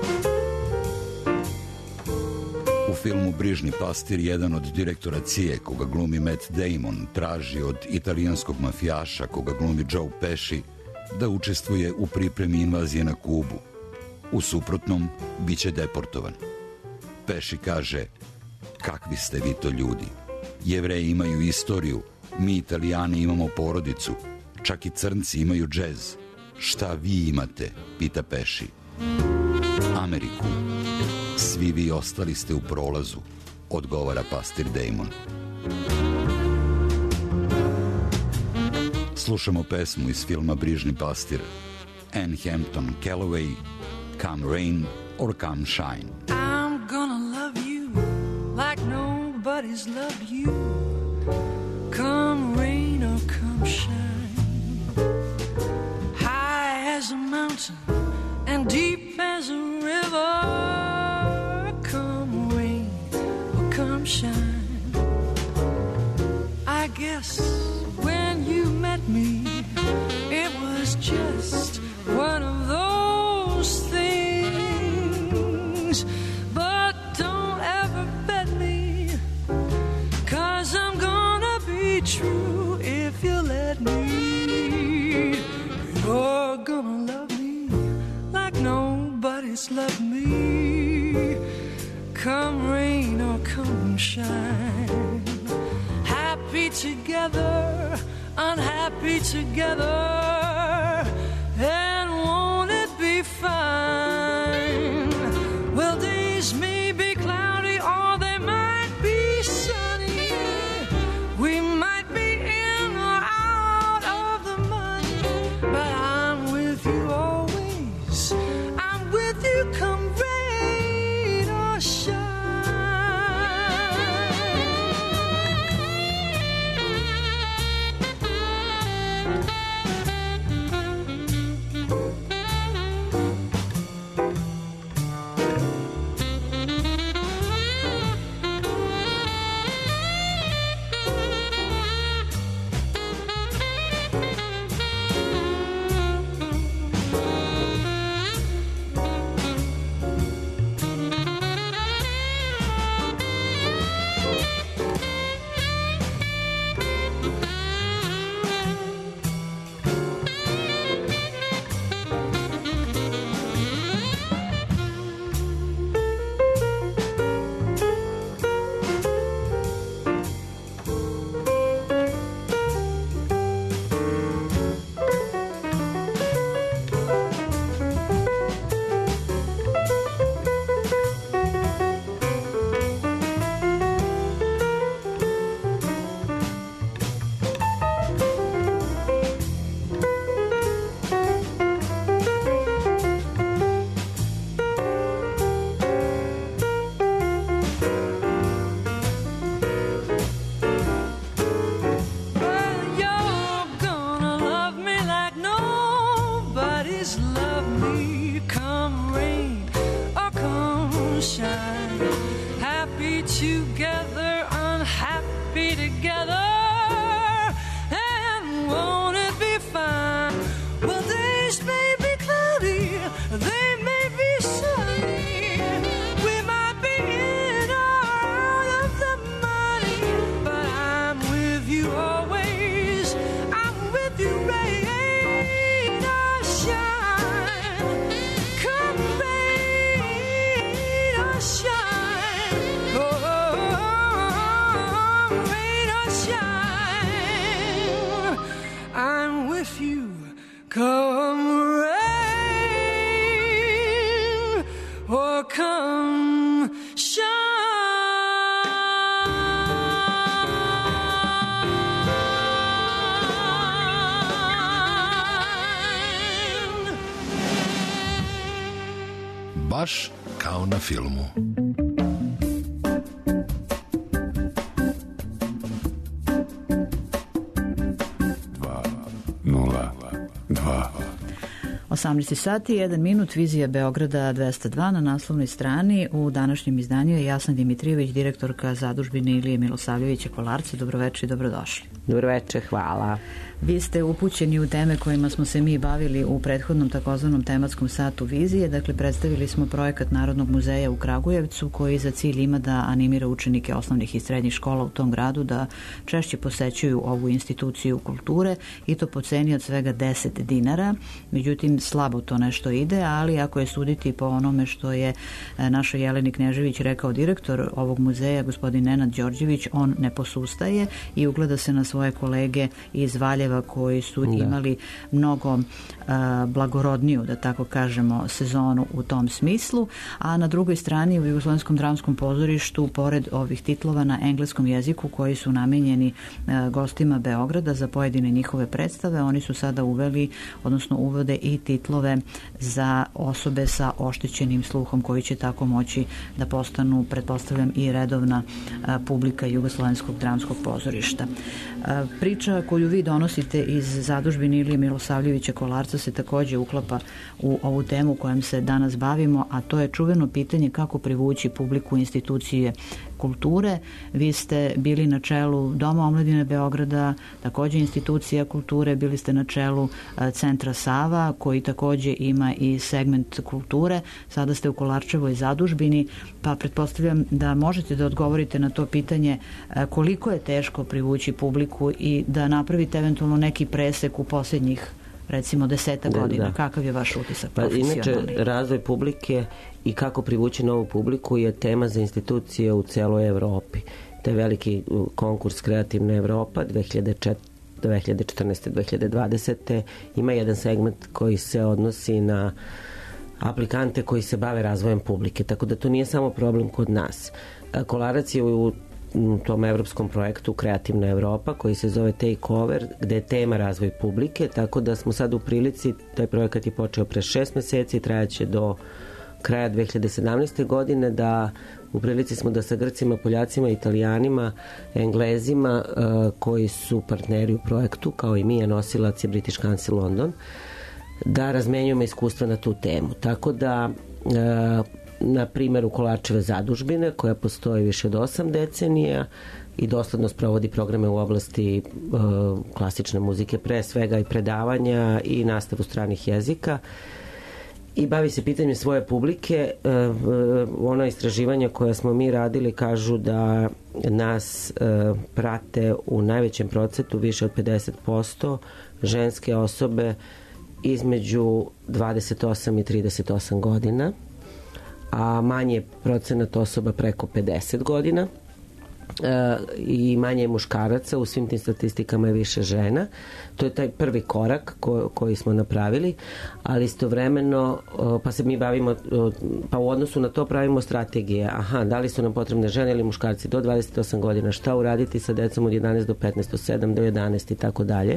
U filmu Brižni pastir jedan od direktora C I A, koga glumi Matt Damon, traži od italijanskog mafijaša, koga glumi Joe Pesci, da učestvuje u pripremi invazije na Kubu. U suprotnom, bit će deportovan. Pesci kaže: kakvi ste vi to ljudi? Jevreji imaju istoriju, mi Italijani imamo porodicu, čak i crnci imaju džez. Šta vi imate? Pita Pesci. Ameriku. Svi vi ostali ste u prolazu, odgovara pastir Damon. Slušamo pesmu iz filma Brižni pastir. Anne Hampton Calloway, Come Rain or Come Shine. I'm gonna love you like nobody's loved you. Come rain or come shine. High as a mountain and deep as a river. Come rain or come shine. I guess when you met me, it was just one of those things. But don't ever bet me, 'cause I'm gonna be true if you let me. You're gonna love me like nobody's loved me. Come rain or come shine. Happy together unhappy together. And won't it be fine? Well, days may be cloudy or they might be sunny. We might be in or out of the money, but I'm with you always. I'm with you come rain or shine. Together, unhappy together, and won't it be fine? Well, days may be cloudy, they may be sunny. We might be in or out of the money, but I'm with you always. I'm with you, rain or shine. Come rain or shine. I'm with you, come rain or come shine. Baš kao na filmu. osamnaest sati, jedan minut, Vizija Beograda dvesta dva na naslovnoj strani. U današnjem izdanju je Jasna Dimitrijević, direktorka zadužbine Ilije Milosavljevića Kolarca. Dobroveče i dobrodošli. Dobroveče, hvala. Vi ste upućeni u teme kojima smo se mi bavili u prethodnom takozvanom tematskom satu Vizije. Dakle, predstavili smo projekat Narodnog muzeja u Kragujevcu koji za cilj ima da animira učenike osnovnih i srednjih škola u tom gradu da češće posećuju ovu instituciju kulture i to po ceni od svega deset dinara. Međutim, slabo to nešto ide, ali ako je suditi po onome što je naša Jeleni Knežević rekao direktor ovog muzeja, gospodin Nenad Đorđević, on ne posustaje i ugleda se na svoje kolege iz Valjeva koji su da. imali mnogo uh, blagorodniju, da tako kažemo, sezonu u tom smislu, a na drugoj strani u Jugoslovenskom dramskom pozorištu, pored ovih titlova na engleskom jeziku koji su namenjeni uh, gostima Beograda za pojedine njihove predstave, oni su sada uveli, odnosno uvode i titlove za osobe sa oštećenim sluhom koji će tako moći da postanu, pretpostavljam, i redovna uh, publika Jugoslovenskog dramskog pozorišta. Uh, priča koju vi donosite iz zadužbine Ilije Milosavljevića Kolarca se takođe uklapa u ovu temu kojom se danas bavimo, a to je čuveno pitanje kako privući publiku institucije kulture. Vi ste bili na čelu Doma omladine Beograda, takođe institucija kulture, bili ste na čelu Centra Sava, koji takođe ima i segment kulture. Sada ste u Kolarčevoj zadužbini, pa pretpostavljam da možete da odgovorite na to pitanje koliko je teško privući publiku i da napravite eventualno neki presek u posljednjih, recimo, deseta godina. Da. Kakav je vaš utisak pa, profesionalni? Inače, razvoj publike i kako privući novu publiku je tema za institucije u celoj Evropi. To je veliki konkurs Kreativna Evropa dve hiljade dve hiljade četrnaeste do dve hiljade dvadesete ima jedan segment koji se odnosi na aplikante koji se bave razvojem publike, tako da to nije samo problem kod nas. Kolarac je u tom evropskom projektu Kreativna Evropa koji se zove Takeover, gde je tema razvoj publike, tako da smo sad u prilici, taj projekat je počeo pre šest meseci, trajaće do kraja dve hiljade sedamnaeste. godine, da u prilici smo da sa Grcima, Poljacima, Italijanima, Englezima koji su partneri u projektu, kao i mi, a nosilac je British Council London, da razmenjujemo iskustva na tu temu. Tako da na primjeru Kolarčeve zadužbine, koja postoji više od osam decenija i dosledno sprovodi programe u oblasti uh, klasične muzike, pre svega i predavanja i nastavu stranih jezika, i bavi se pitanjem svoje publike. Uh, uh, ona istraživanja koja smo mi radili kažu da nas uh, prate u najvećem procentu, više od pedeset posto, ženske osobe između dvadeset osam i trideset osam godina, a manje procenat osoba preko pedeset godina e, i manje muškaraca, u svim tim statistikama je više žena. To je taj prvi korak ko, koji smo napravili, ali istovremeno pa se mi bavimo, pa u odnosu na to pravimo strategije. Aha, da li su nam potrebne žene ili muškarci do dvadeset osam godina, šta uraditi sa decom od jedanaest do petnaest, od sedam do jedanaest i tako dalje.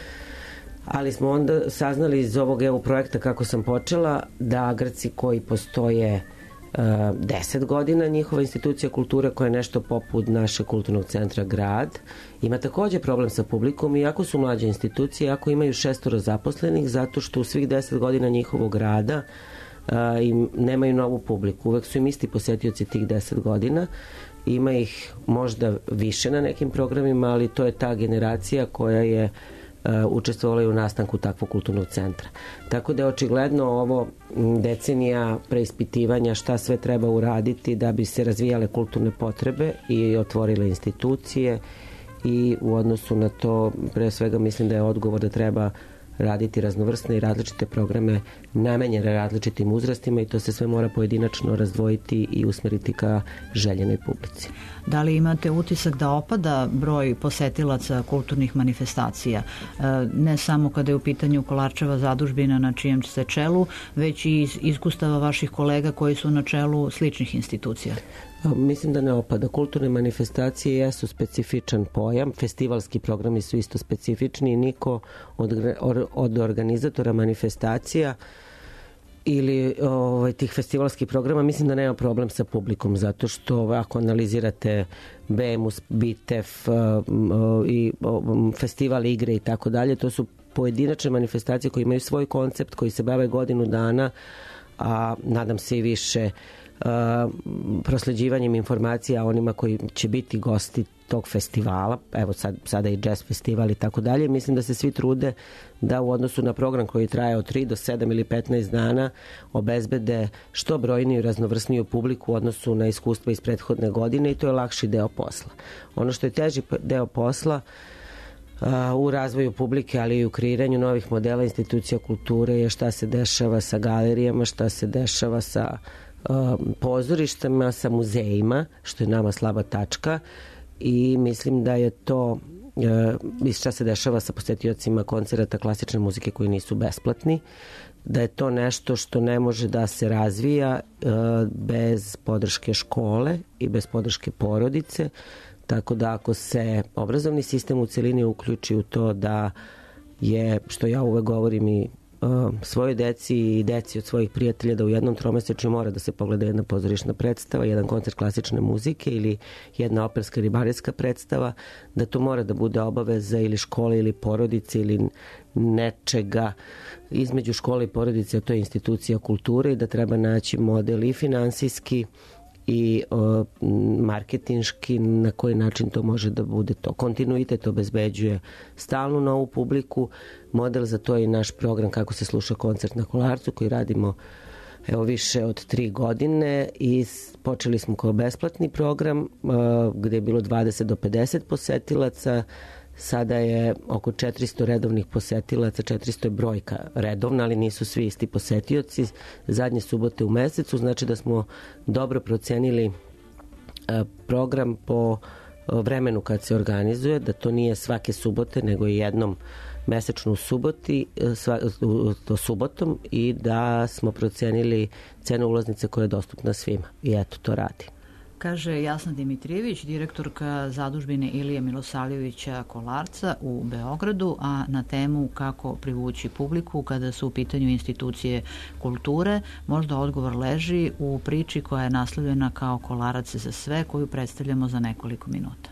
Ali smo onda saznali iz ovog E U projekta, kako sam počela, da Grci koji postoje deset godina, njihova institucija kulture, koja je nešto poput našeg kulturnog centra Grad, ima takođe problem sa publikom, iako su mlađe institucije, iako imaju šestoro zaposlenih, zato što u svih deset godina njihovog rada a, im nemaju novu publiku. Uvek su im isti posetioci tih deset godina. Ima ih možda više na nekim programima, ali to je ta generacija koja je učestvovali u nastanku takvog kulturnog centra. Tako da je očigledno ovo decenija preispitivanja šta sve treba uraditi da bi se razvijale kulturne potrebe i otvorile institucije, i u odnosu na to pre svega mislim da je odgovor da treba raditi raznovrsne i različite programe namenjene različitim uzrastima, i to se sve mora pojedinačno razdvojiti i usmeriti ka željenoj publici. Da li imate utisak da opada broj posetilaca kulturnih manifestacija, ne samo kada je u pitanju Kolarčeva zadužbina na čijem ste čelu, već i iz iskustava vaših kolega koji su na čelu sličnih institucija? Mislim da ne opada. Kulturne manifestacije jesu specifičan pojam, festivalski programi su isto specifični i niko od, od organizatora manifestacija ili ovaj, tih festivalskih programa mislim da nema problem sa publikom, zato što ako analizirate Bemus, Bitef i festival igre i tako dalje, to su pojedinačne manifestacije koje imaju svoj koncept, koji se bave godinu dana, a nadam se i više Uh, prosleđivanjem informacija onima koji će biti gosti tog festivala, evo sad, sada i jazz festival i tako dalje. Mislim da se svi trude da u odnosu na program koji traje od tri do sedam ili petnaest dana obezbede što brojniju i raznovrsniju publiku u odnosu na iskustva iz prethodne godine, i to je lakši deo posla. Ono što je teži deo posla uh, u razvoju publike, ali i u kreiranju novih modela institucija kulture je šta se dešava sa galerijama, šta se dešava sa pozorištima, sa muzejima, što je nama slaba tačka, i mislim da je to i šta se dešava sa posetiocima koncerata klasične muzike koji nisu besplatni, da je to nešto što ne može da se razvija bez podrške škole i bez podrške porodice, tako da ako se obrazovni sistem u celini uključi u to da je, što ja uvek govorim i svojoj deci i deci od svojih prijatelja, da u jednom tromesečju mora da se pogleda jedna pozorišna predstava, jedan koncert klasične muzike ili jedna operska ili baletska predstava, da to mora da bude obaveza ili škole ili porodice ili nečega između škole i porodice, a to je institucija kulture, i da treba naći model i finansijski i o, marketinški na koji način to može da bude to. Kontinuitet obezbeđuje stalnu novu publiku. Model za to je i naš program Kako se sluša koncert na Kolarcu, koji radimo evo više od tri godine, i počeli smo kao besplatni program o, gde je bilo dvadeset do pedeset posetilaca. Sada je oko četiristo redovnih posetilaca, četiristo je brojka redovna, ali nisu svi isti posetioci, zadnje subote u mesecu, znači da smo dobro procenili program po vremenu kad se organizuje, da to nije svake subote, nego i jednom mesečno u suboti, sva, to subotom, i da smo procenili cenu ulaznice koja je dostupna svima. I eto, to radi. Kaže Jasna Dimitrijević, direktorka zadužbine Ilije Milosavljevića Kolarca u Beogradu, a na temu kako privući publiku kada su u pitanju institucije kulture, možda odgovor leži u priči koja je naslovljena kao Kolarac za sve, koju predstavljamo za nekoliko minuta.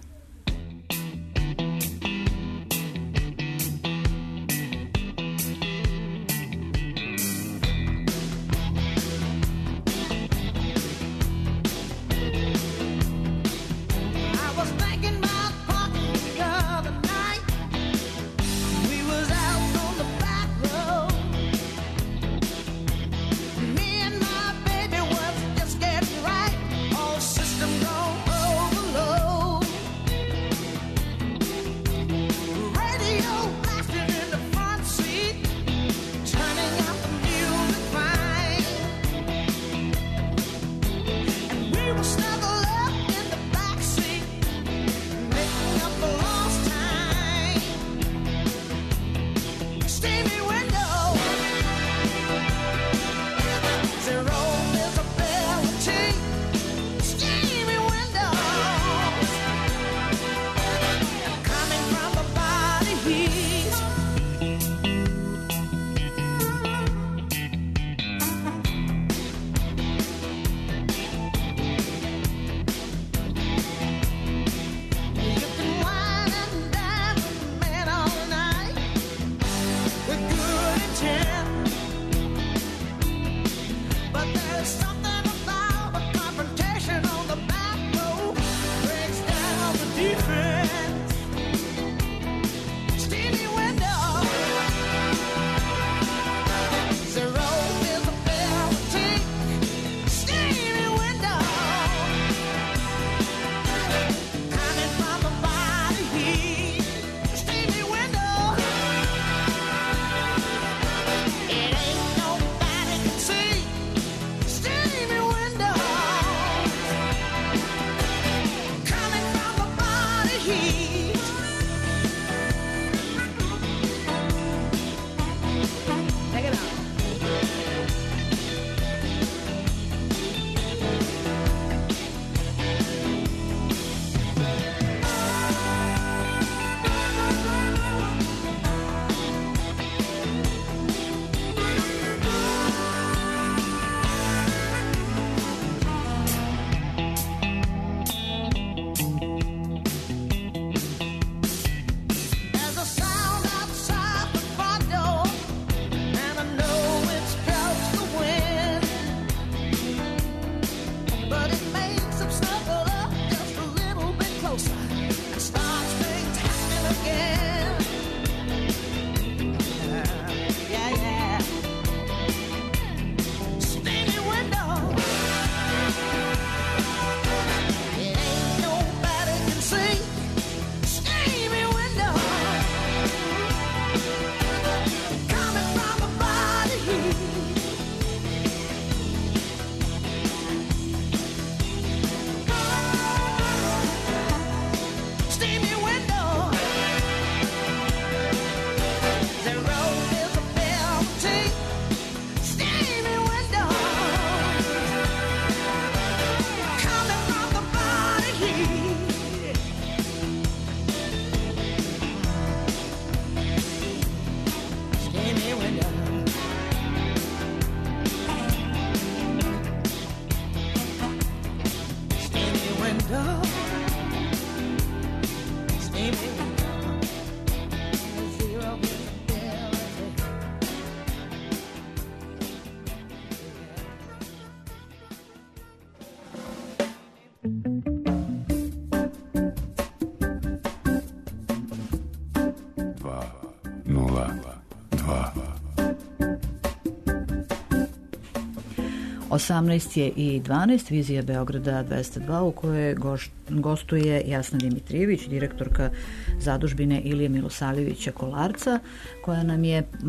osamnaest je i dvanaest, Vizija Beograda dvesta dva, u kojoj gostuje Jasna Dimitrijević, direktorka zadužbine Ilije Milosavljevića Kolarca, koja nam je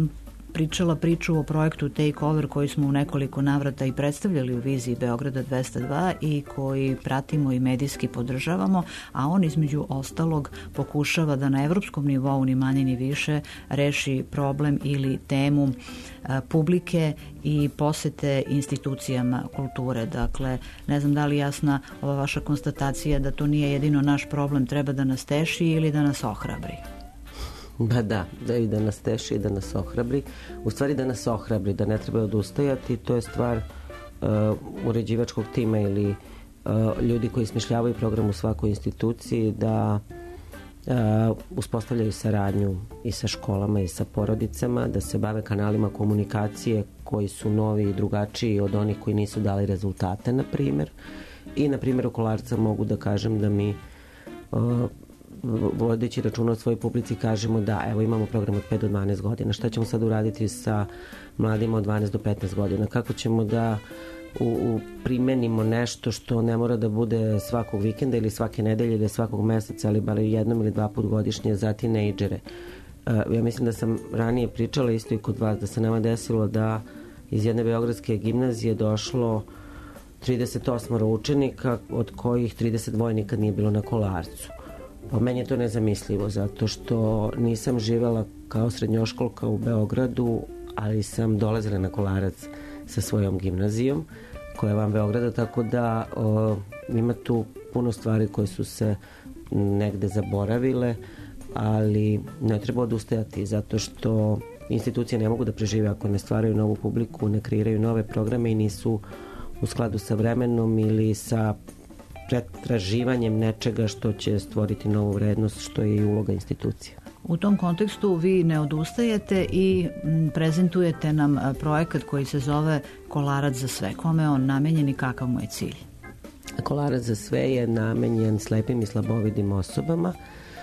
pričala priču o projektu Takeover koji smo u nekoliko navrata i predstavljali u viziji Beograda dvesta dva i koji pratimo i medijski podržavamo, a on između ostalog pokušava da na evropskom nivou ni manje ni više reši problem ili temu publike i posete institucijama kulture. Dakle, ne znam da li jasna ova vaša konstatacija da to nije jedino naš problem, treba da nas teši ili da nas ohrabri. Ba da, da i da nas teši i da nas ohrabri. U stvari da nas ohrabri, da ne treba odustajati, to je stvar uh, uređivačkog tima ili uh, ljudi koji smišljavaju program u svakoj instituciji, da uh, uspostavljaju saradnju i sa školama i sa porodicama, da se bave kanalima komunikacije koji su novi i drugačiji od onih koji nisu dali rezultate, na primjer. I na primjeru Kolarca mogu da kažem da mi uh, vodeći računa o svojoj publici kažemo da evo imamo program od pet do dvanaest godina, šta ćemo sad uraditi sa mladima od dvanaest do petnaest godina, kako ćemo da u, u primenimo nešto što ne mora da bude svakog vikenda ili svake nedelje ili svakog meseca, ali bar jednom ili dva put godišnje za tinejdžere. Uh, ja mislim da sam ranije pričala isto i kod vas, da se nama desilo da iz jedne beogradske gimnazije došlo trideset osam učenika, od kojih trideset dva nikad nije bilo na Kolarcu. Po meni je to nezamislivo, zato što nisam živela kao srednjoškolka u Beogradu, ali sam dolazila na Kolarac sa svojom gimnazijom, koja je van Beograda, tako da o, ima tu puno stvari koje su se negde zaboravile, ali ne treba odustajati, zato što institucije ne mogu da prežive ako ne stvaraju novu publiku, ne kreiraju nove programe i nisu u skladu sa vremenom ili sa pretraživanjem nečega što će stvoriti novu vrednost, što je i uloga institucija. U tom kontekstu vi ne odustajete i prezentujete nam projekat koji se zove Kolarac za sve. Kome je on namenjen i kakav mu je cilj? Kolarac za sve je namenjen slepim i slabovidim osobama.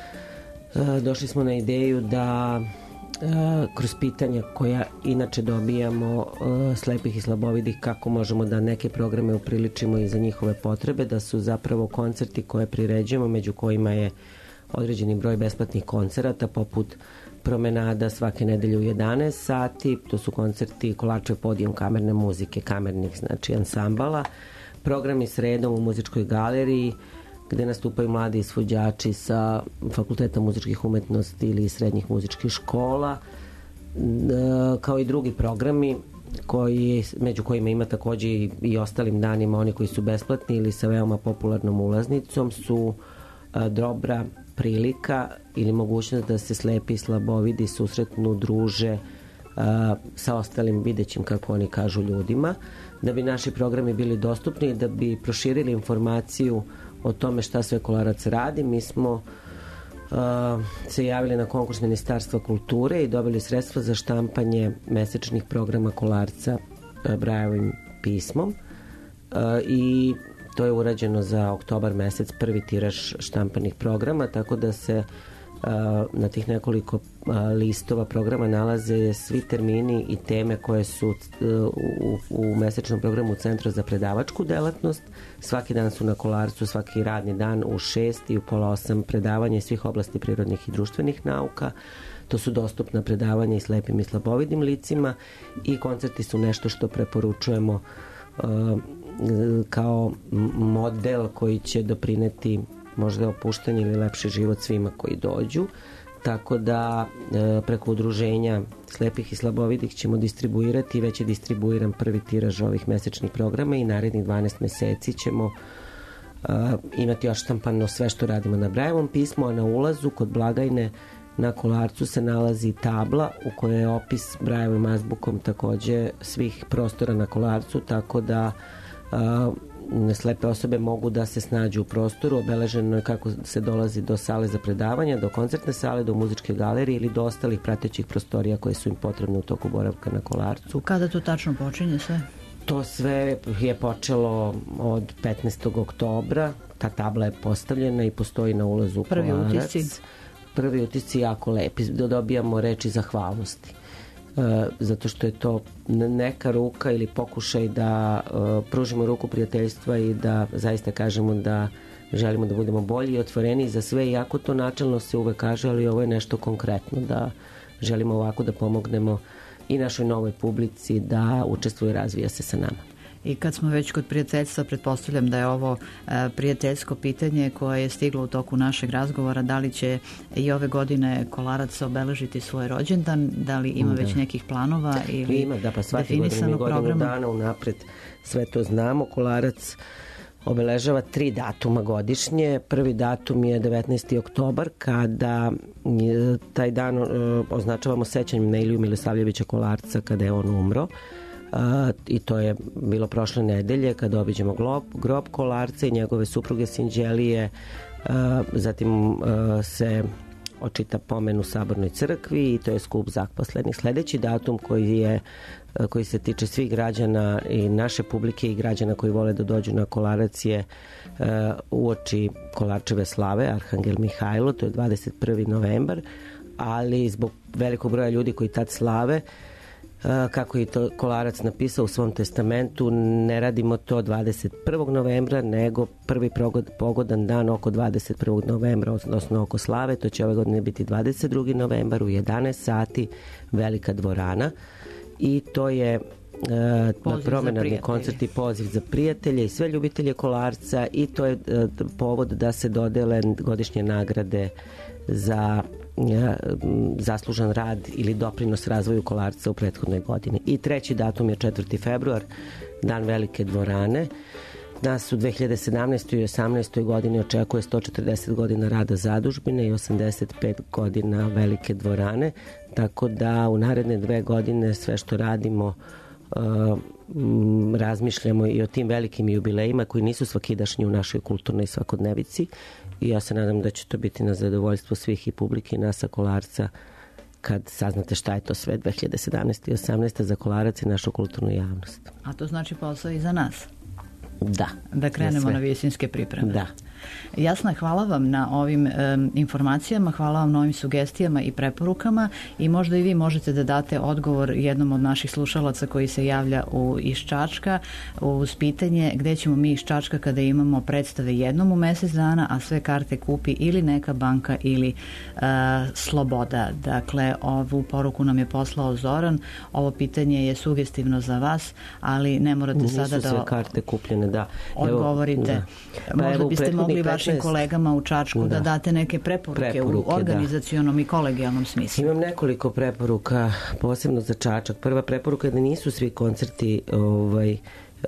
Došli smo na ideju da kroz pitanja koja inače dobijamo slepih i slabovidih, kako možemo da neke programe upriličimo i za njihove potrebe, da su zapravo koncerti koje priređujemo, među kojima je određeni broj besplatnih koncerata poput promenada svake nedelje u jedanaest sati, to su koncerti Kolarčev podijum kamerne muzike, kamernih znači ansambala, programi sredom u muzičkoj galeriji gde nastupaju mladi izvođači sa Fakulteta muzičkih umetnosti ili srednjih muzičkih škola, kao i drugi programi koji, među kojima ima takođe i, i ostalim danima, oni koji su besplatni ili sa veoma popularnom ulaznicom, su a, dobra prilika ili mogućnost da se slepi i slabovidi susretnu, druže a, sa ostalim videćim, kako oni kažu, ljudima, da bi naši programi bili dostupni i da bi proširili informaciju o tome šta sve Kolarac radi. Mi smo uh, se javili na konkurs Ministarstva kulture i dobili sredstva za štampanje mesečnih programa Kolarca uh, Brajevim pismom uh, i to je urađeno za oktobar mesec, prvi tiraž štampanih programa, tako da se uh, na tih nekoliko uh, listova programa nalaze svi termini i teme koje su uh, u, u mesečnom programu Centra za predavačku delatnost. Svaki dan su na Kolarcu, svaki radni dan u šest i u pola osam predavanja iz svih oblasti prirodnih i društvenih nauka. To su dostupna predavanja i slepim i slabovidim licima i koncerti su nešto što preporučujemo uh, kao model koji će doprineti možda opuštanje ili lepši život svima koji dođu. Tako da e, preko udruženja slepih i slabovidih ćemo distribuirati, već je distribuiran prvi tiraž ovih mesečnih programa i narednih dvanaest meseci ćemo e, imati odštampano sve što radimo na Brajevom pismu, a na ulazu kod blagajne na Kolarcu se nalazi tabla u kojoj je opis Brajevim azbukom takođe svih prostora na Kolarcu, tako da e, slepe osobe mogu da se snađu u prostoru. Obeleženo je kako se dolazi do sale za predavanja, do koncertne sale, do muzičke galerije ili do ostalih pratećih prostorija koje su im potrebne u toku boravka na Kolarcu. Kada to tačno počinje sve? To sve je počelo od petnaestog oktobra. Ta tabla je postavljena i postoji na ulazu u Kolarac. Prvi utisci? Prvi utisci jako lepi. Dobijamo reči zahvalnosti. Uh, zato što je to neka ruka ili pokušaj da uh, pružimo ruku prijateljstva i da zaista kažemo da želimo da budemo bolji i otvoreni za sve, iako to načelno se uvek kaže, ali ovo je nešto konkretno, da želimo ovako da pomognemo i našoj novoj publici da učestvuje i razvija se sa nama. I kad smo već kod prijateljstva, pretpostavljam da je ovo e, prijateljsko pitanje koje je stiglo u toku našeg razgovora, da li će i ove godine Kolarac obeležiti svoj rođendan, da li ima da. već nekih planova ili ima, da, pa svaki godin mi godinu dana unapred sve to znamo. Kolarac obeležava tri datuma godišnje. Prvi datum je devetnaesti oktobar, kada taj dan označavamo sećanjem na Iliju Milosavljevića Kolarca kada je on umro. Uh, i to je bilo prošle nedelje kada obiđemo grob, grob Kolarca i njegove supruge Sinđelije. Uh, zatim uh, se očita pomen u Sabornoj crkvi i to je skup zaposlenih. Sledeći datum koji je koji se tiče svih građana i naše publike i građana koji vole da dođu na Kolarac je uh, uoči Kolarčeve slave, Arhangel Mihajlo, to je dvadeset prvi novembar, ali zbog velikog broja ljudi koji tad slave, kako je to Kolarac napisao u svom testamentu, ne radimo to dvadeset prvog novembra, nego prvi pogodan dan oko dvadeset prvog novembra, odnosno oko slave. To će ove godine biti dvadeset drugi novembar u jedanaest sati, velika dvorana, i to je uh, na promenadni koncert i poziv za prijatelje i sve ljubitelje Kolarca, i to je uh, povod da se dodele godišnje nagrade za zaslužan rad ili doprinos razvoju Kolarca u prethodnoj godini. I treći datum je četvrti februar, dan velike dvorane. Nas u dve hiljade sedamnaestoj i osamnaestoj godini očekuje sto četrdeset godina rada zadužbine i osamdeset pet godina velike dvorane, tako da u naredne dve godine sve što radimo uh, razmišljamo i o tim velikim jubilejima koji nisu svakidašnji u našoj kulturnoj svakodnevici, i ja se nadam da će to biti na zadovoljstvo svih i publike i nas sa Kolarca kad saznate šta je to sve dve hiljade sedamnaeste i osamnaeste za Kolarac i našu kulturnu javnost. A to znači posao i za nas? Da. Da krenemo na visinske pripreme. Da. Jasna, hvala vam na ovim um, informacijama, hvala vam na ovim sugestijama i preporukama, i možda i vi možete da date odgovor jednom od naših slušalaca koji se javlja u, iz Čačka uz pitanje gde ćemo mi iz Čačka kada imamo predstave jednom u mesec dana, a sve karte kupi ili neka banka ili uh, Sloboda. Dakle, ovu poruku nam je poslao Zoran. Ovo pitanje je sugestivno za vas, ali ne morate Nisu sada da... Nisu sve karte kupljene, da. Odgovorite. Evo, da. Možda evo, biste mogli petnaest vašim kolegama u Čačku da, da date neke preporuke, preporuke u organizacionom da. i kolegijalnom smislu. Imam nekoliko preporuka, posebno za Čačak. Prva preporuka je da nisu svi koncerti ovaj,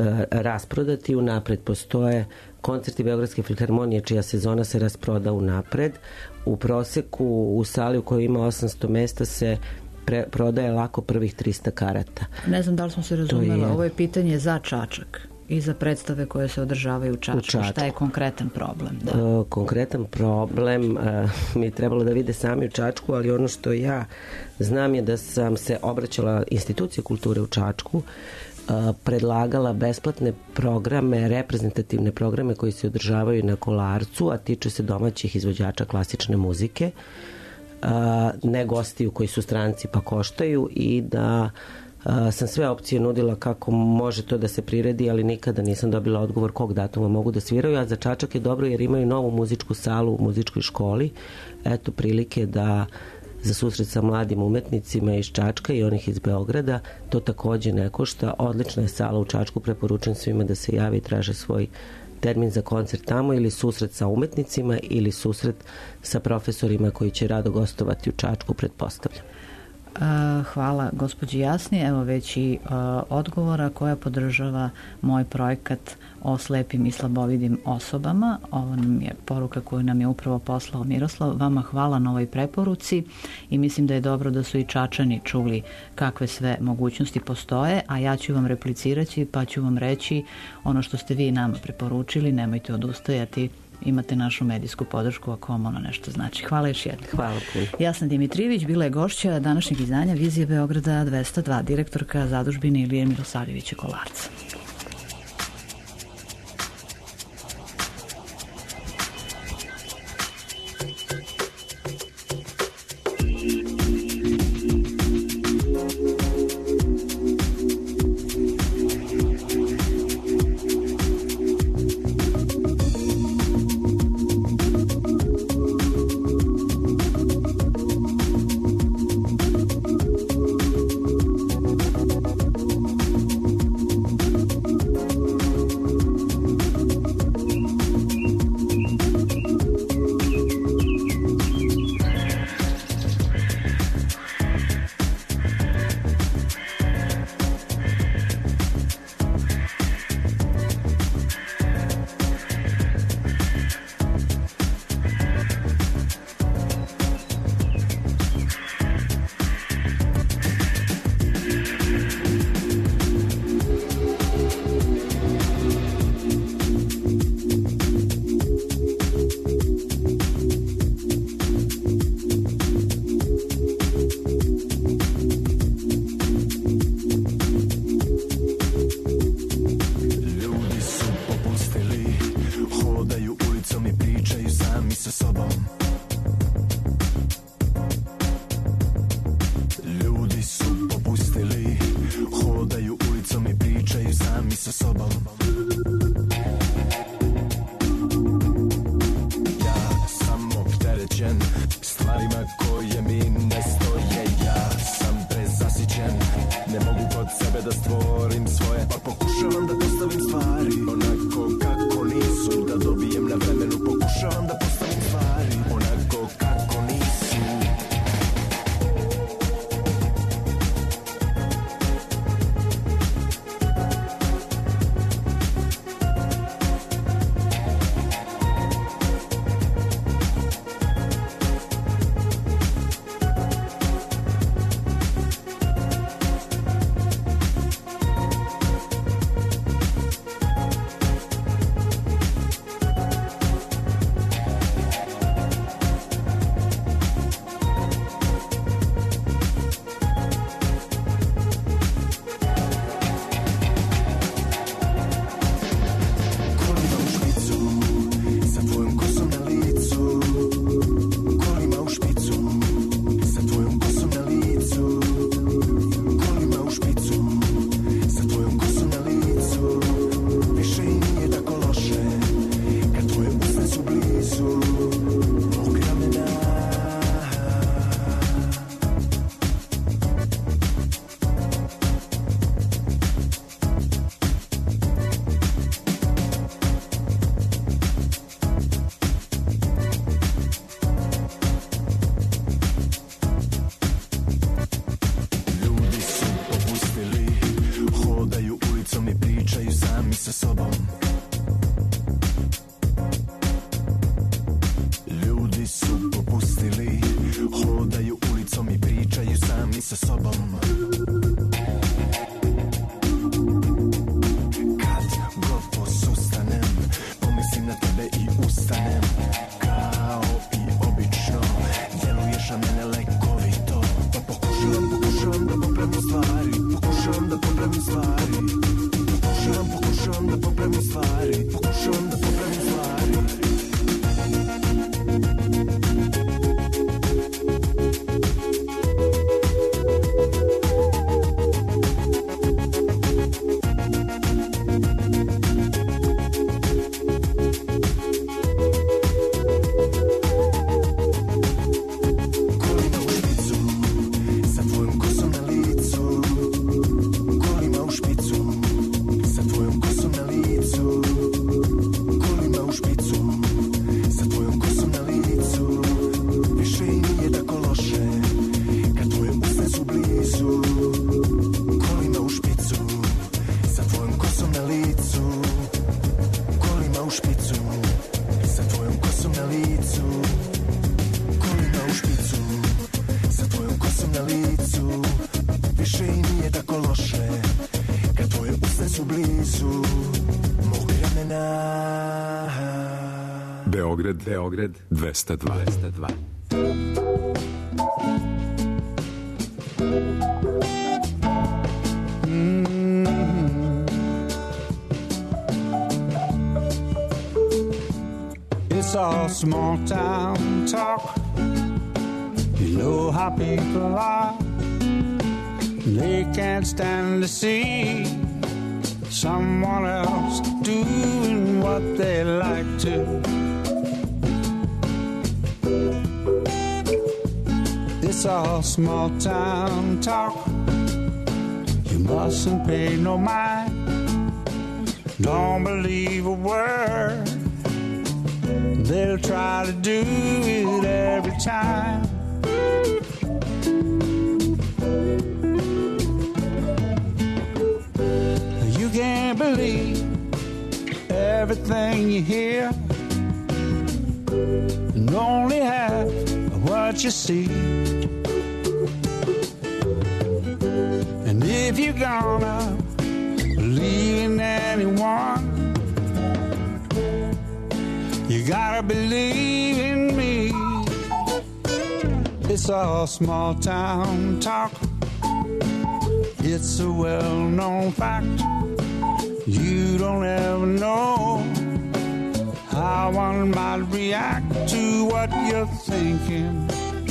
rasprodati unapred. Postoje koncerti Beogradske filharmonije čija sezona se rasproda unapred. U proseku u sali u kojoj ima osamsto mesta se pre, prodaje lako prvih trista karata. Ne znam da li smo se razumeli, je... ovo je pitanje za Čačak i za predstave koje se održavaju u Čačku. U Čačku. Šta je konkretan problem? Da. E, konkretan problem e, mi je trebalo da vide sami u Čačku, ali ono što ja znam je da sam se obraćala institucije kulture u Čačku, e, predlagala besplatne programe, reprezentativne programe koji se održavaju na Kolarcu, a tiču se domaćih izvođača klasične muzike, e, ne gostiju koji su stranci pa koštaju, i da Uh, sam sve opcije nudila kako može to da se priredi, ali nikada nisam dobila odgovor kog datuma mogu da sviraju, a za Čačak je dobro jer imaju novu muzičku salu u muzičkoj školi. Eto prilike da za susret sa mladim umetnicima iz Čačka i onih iz Beograda, to takođe ne košta. Odlična je sala u Čačku, preporučujem svima da se javi i traže svoj termin za koncert tamo, ili susret sa umetnicima ili susret sa profesorima koji će rado gostovati u Čačku, pretpostavljam. Hvala gospođi Jasni. Evo već i uh, odgovora koja podržava moj projekat o slepim i slabovidim osobama. Ovo nam je poruka koju nam je upravo poslao Miroslav. Vama hvala na ovoj preporuci i mislim da je dobro da su i Čačani čuli kakve sve mogućnosti postoje, a ja ću vam replicirati pa ću vam reći ono što ste vi nama preporučili, nemojte odustajati. Imate našu medijsku podršku ako vam ono nešto znači. Hvala još jednom. Hvala puno. Jasna Dimitrijević bila je gošća današnjeg izdanja Vizije Beograda dvesta dva, direktorka zadužbine Ilije Milosavljevića Kolarca. zasićen stvarima koje mi ne stoje. Ja sam prezasićen, ne mogu kod sebe da stvorim svoje, pa pokušavam da postavim stvari onako kako nisu, da dobijem na vremenu. Pokušavam da postavim stvari onako kako nisu. Beograd, Beograd, dvesta dva. dvesta dva. It's all small town talk. You know how people are. They can't stand to see someone else doing what they like to. It's all small town talk. You mustn't pay no mind. Don't believe a word. They'll try to do it every time. You can't believe everything you hear, and only half of what you see. And if you're gonna believe in anyone, you gotta believe in me. It's all small town talk. It's a well-known fact. You don't ever know how one might react to what you're thinking.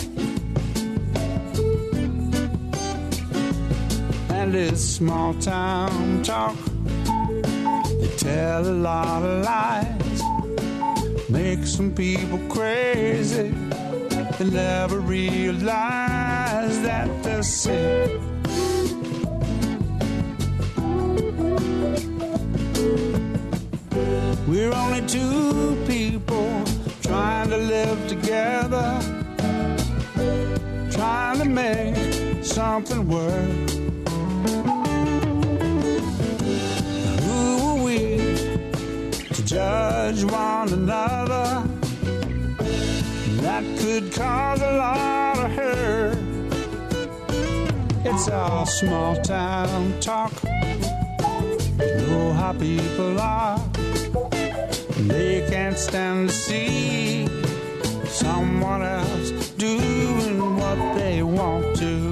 And it's small town talk. They tell a lot of lies, make some people crazy, they never realize that they're sick. We're only two people trying to live together, trying to make something work. Who are we to judge one another? That could cause a lot of hurt. It's all small town talk. You know how people are. They can't stand to see someone else doing what they want to.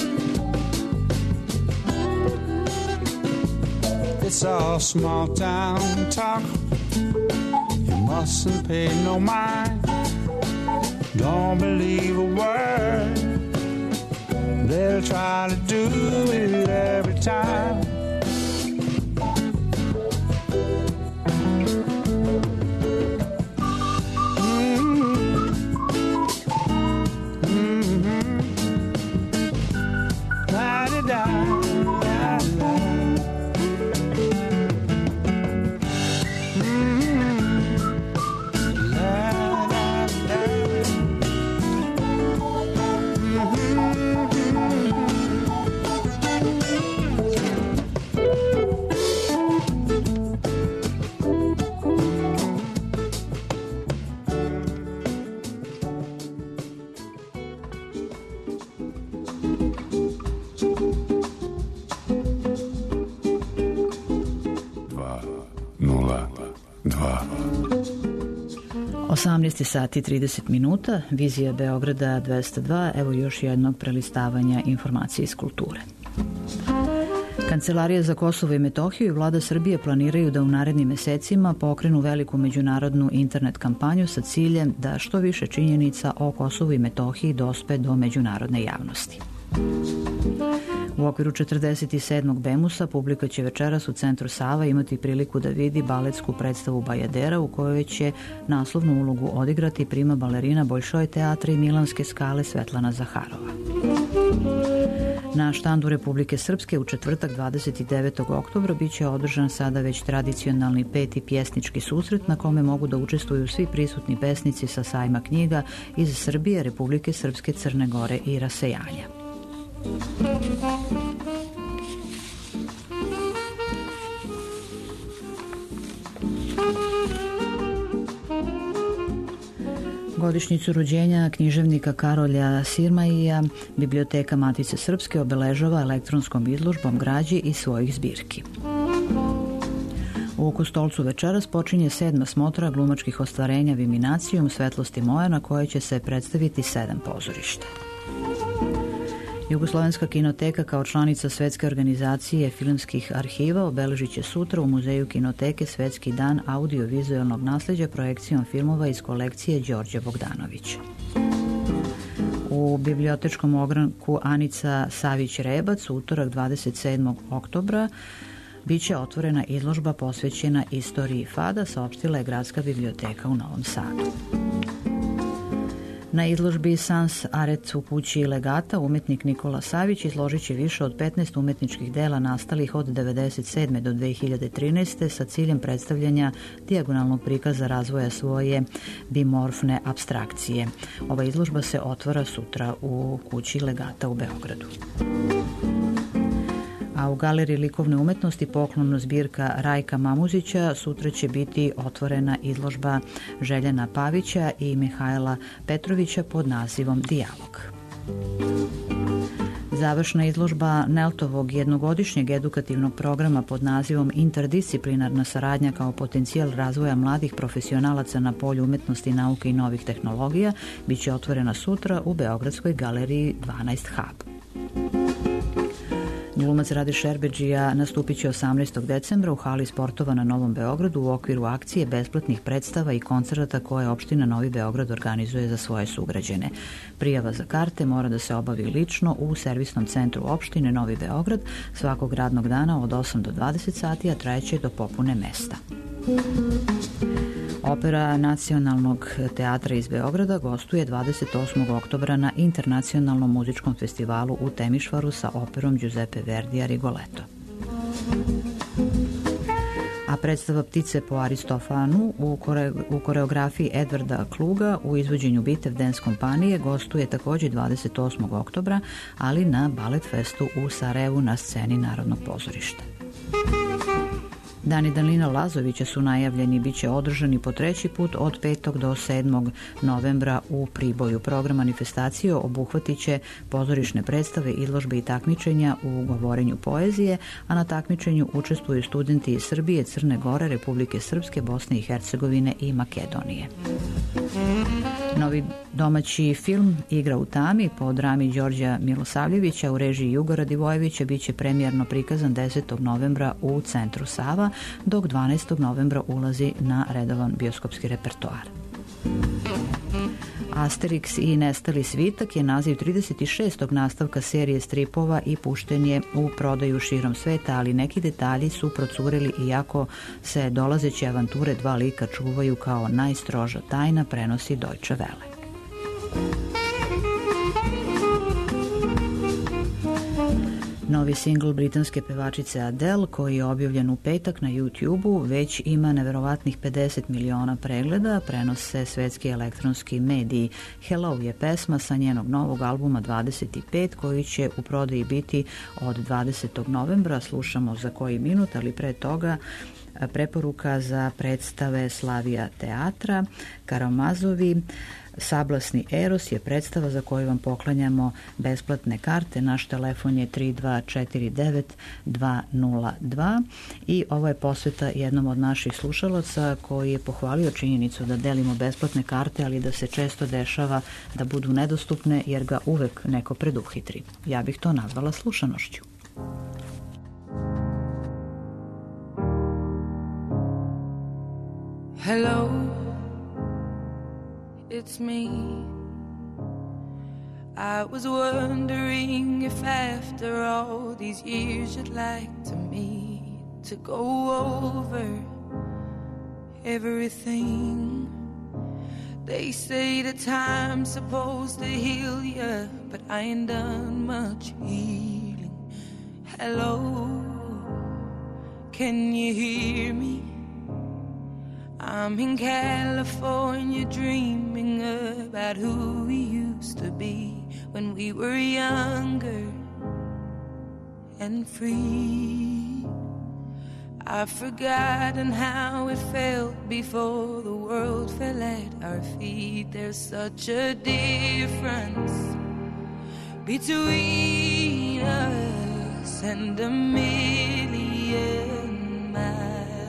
It's all small town talk. You mustn't pay no mind. Don't believe a word. They'll try to do it every time. osamnaest sati i trideset minuta, Vizija Beograda dvesta dva, evo još jednog prelistavanja informacije iz kulture. Kancelarija za Kosovo i Metohiju i vlada Srbije planiraju da u narednim mesecima pokrenu veliku međunarodnu internet kampanju sa ciljem da što više činjenica o Kosovu i Metohiji dospe do međunarodne javnosti. U okviru četrdeset sedmog Bemusa publika će večeras u centru Sava imati priliku da vidi baletsku predstavu Bajadera u kojoj će naslovnu ulogu odigrati prima balerina Bolšoj teatra i Milanske skale Svetlana Zaharova. Na štandu Republike Srpske u četvrtak dvadeset devetog oktobra biće održan sada već tradicionalni peti pjesnički susret na kome mogu da učestvuju svi prisutni pesnici sa sajma knjiga iz Srbije, Republike Srpske, Crne Gore i rasejanja. Godišnjicu rođenja književnika Karolja Sirmaija Biblioteka Matice Srpske obeležava elektronskom izložbom građi i svojih zbirki. U Kostolcu večeras počinje sedma smotra glumačkih ostvarenja Viminacijum Svetlosti moje, na kojoj će se predstaviti sedam pozorišta. Jugoslovenska kinoteka kao članica Svetske organizacije filmskih arhiva obeležit će sutra u Muzeju kinoteke Svetski dan audiovizualnog nasleđa projekcijom filmova iz kolekcije Đorđe Bogdanovića. U bibliotečkom ogranku Anica Savić-Rebac u utorak dvadeset sedmog oktobra biće otvorena izložba posvećena istoriji fada, saopštila je Gradska biblioteka u Novom Sadu. Na izložbi Sans Aret u kući Legata umetnik Nikola Savić izložit će više od petnaest umetničkih dela nastalih od devedeset sedme do dve hiljade trinaeste sa ciljem predstavljanja dijagonalnog prikaza razvoja svoje bimorfne apstrakcije. Ova izložba se otvara sutra u kući Legata u Beogradu. A u Galeriji likovne umetnosti poklonna zbirka Rajka Mamuzića sutra će biti otvorena izložba Željana Pavića i Mihajla Petrovića pod nazivom Dijalog. Završna izložba Neltovog jednogodišnjeg edukativnog programa pod nazivom Interdisciplinarna saradnja kao potencijal razvoja mladih profesionalaca na polju umetnosti, nauke i novih tehnologija biće otvorena sutra u Beogradskoj galeriji dvanaest Hub. Glumac Rade Šerbedžija nastupit će osamnaestog decembra u hali sportova na Novom Beogradu u okviru akcije besplatnih predstava i koncerata koje opština Novi Beograd organizuje za svoje sugrađane. Prijava za karte mora da se obavi lično u servisnom centru opštine Novi Beograd svakog radnog dana od osam do dvadeset sati, a trajeće do popune mesta. Opera Nacionalnog teatra iz Beograda gostuje dvadeset osmog oktobra na Internacionalnom muzičkom festivalu u Temišvaru sa operom Giuseppe Verdija Rigoletto. A predstava Ptice po Aristofanu u, kore, u koreografiji Edvarda Kluga u izvođenju Bitev Dance kompanije gostuje takođe dvadeset osmog oktobra, ali na Balet Festu u Sarajevu na sceni Narodnog pozorišta. Dani Danila Lazovića su najavljeni, bit će održani po treći put od petog do sedmog novembra u Priboju. Program manifestacije obuhvatit će pozorišne predstave, izložbe i takmičenja u govorenju poezije, a na takmičenju učestvuju studenti iz Srbije, Crne Gore, Republike Srpske, Bosne i Hercegovine i Makedonije. Novi domaći film Igra u tami po drami Đorđa Milosavljevića u režiji Jugora Divojevića biće premijerno prikazan desetog novembra u Centru Sava, dok dvanaestog novembra ulazi na redovan bioskopski repertoar. Asterix i Nestali svitak je naziv trideset šestog nastavka serije stripova i pušten je u prodaju širom sveta, ali neki detalji su procureli iako se dolazeće avanture dva lika čuvaju kao najstroža tajna, prenosi Deutsche Welle. Novi singl britanske pevačice Adele, koji je objavljen u petak na YouTube-u, već ima neverovatnih pedeset miliona pregleda, prenose svetski elektronski mediji. Hello je pesma sa njenog novog albuma dvadeset pet, koji će u prodaji biti od dvadesetog novembra. Slušamo za koji minut, ali pre toga preporuka za predstave Slavija teatra. Karamazovi Sablasni Eros je predstava za koju vam poklanjamo besplatne karte. Naš telefon je tri dva četiri devet dva nula dva i ovo je posveta jednom od naših slušalaca koji je pohvalio činjenicu da delimo besplatne karte, ali da se često dešava da budu nedostupne jer ga uvek neko preduhitri. Ja bih to nazvala slušanošću. Hello, it's me. I was wondering if after all these years you'd like to meet to go over everything. They say the time's supposed to heal ya, but I ain't done much healing. Hello, can you hear me? I'm in California dreaming about who we used to be when we were younger and free. I've forgotten how it felt before the world fell at our feet. There's such a difference between us and a million miles.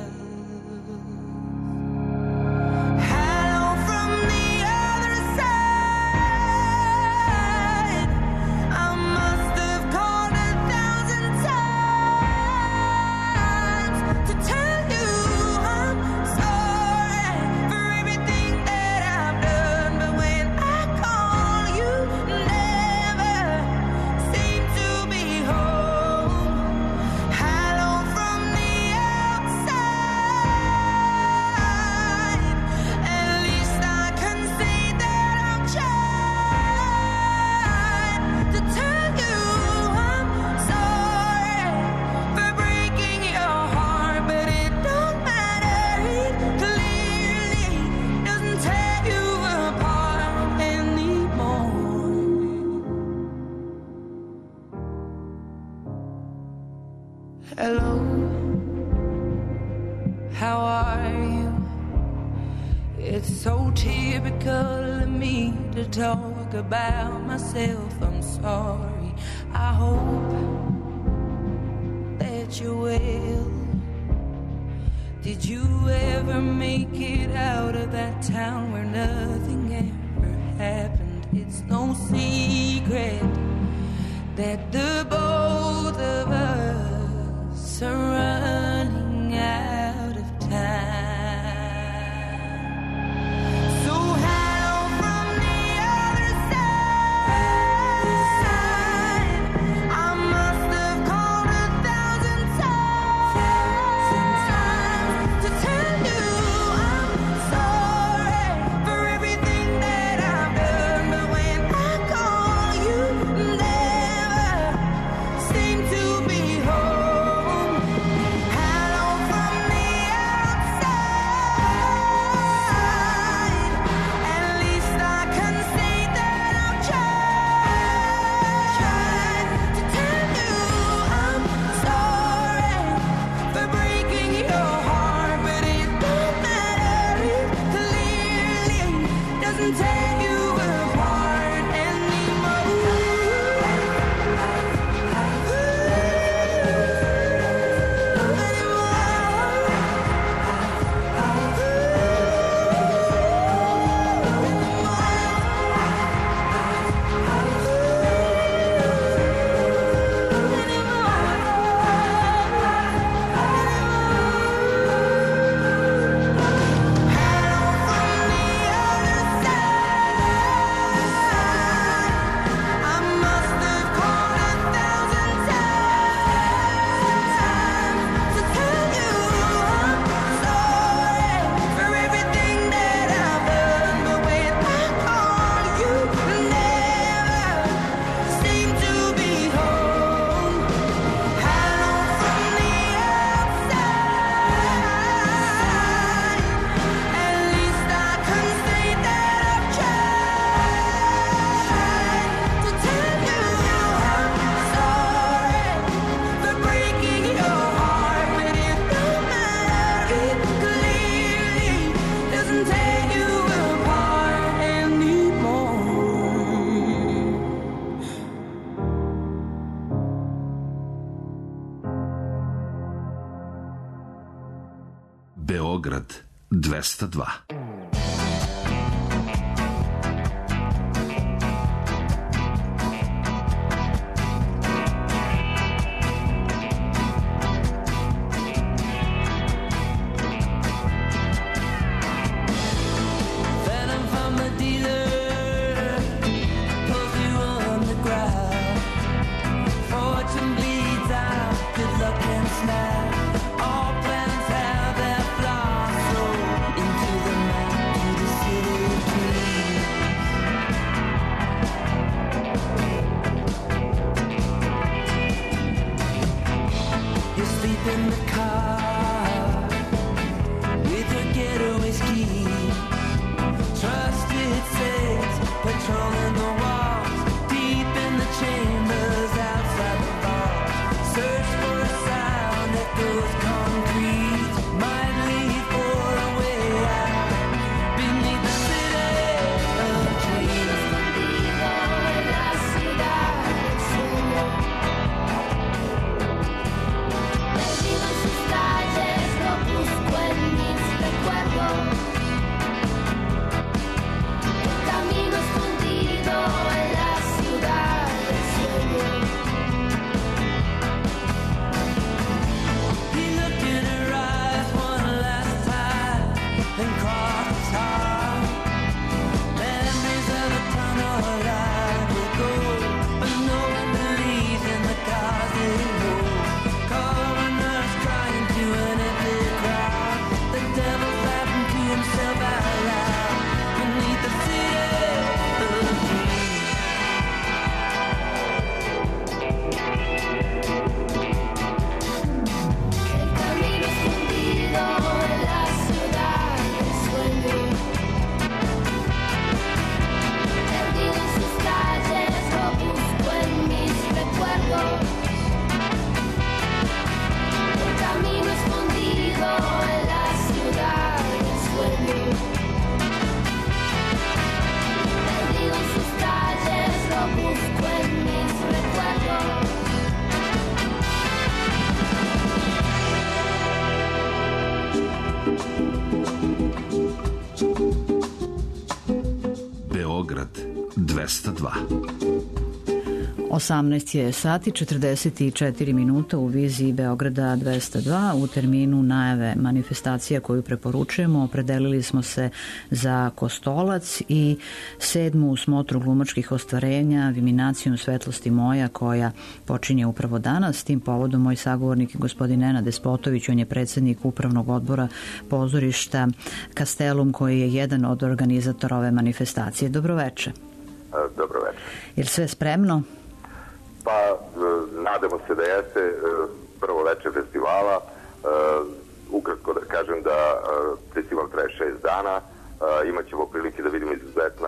Hello, how are you? It's so typical of me to talk about myself. I'm sorry. I hope that you're well. Did you ever make it out of that town where nothing ever happened? It's no secret that the both of us are running out of time. So hello from the other side. I must have called a thousand times to tell you Beograd dvesta dva. dvesta dva. osamnaest je sati četrdeset četiri minuta u viziji Beograda dvesta dva. U terminu najave manifestacija koju preporučujemo opredelili smo se za Kostolac i sedmu smotru glumačkih ostvarenja Viminacijom svetlosti moja koja počinje upravo danas. S tim povodom moj sagovornik gospodin Nenad Despotović, on je predsednik upravnog odbora pozorišta Kastelum koji je jedan od organizatora ove manifestacije. Dobroveče. Dobroveče. Je li sve spremno? Pa, nadamo se da jeste. Prvo veče festivala. Ukratko da kažem da festival traje šest dana. Imat ćemo prilike da vidimo izuzetna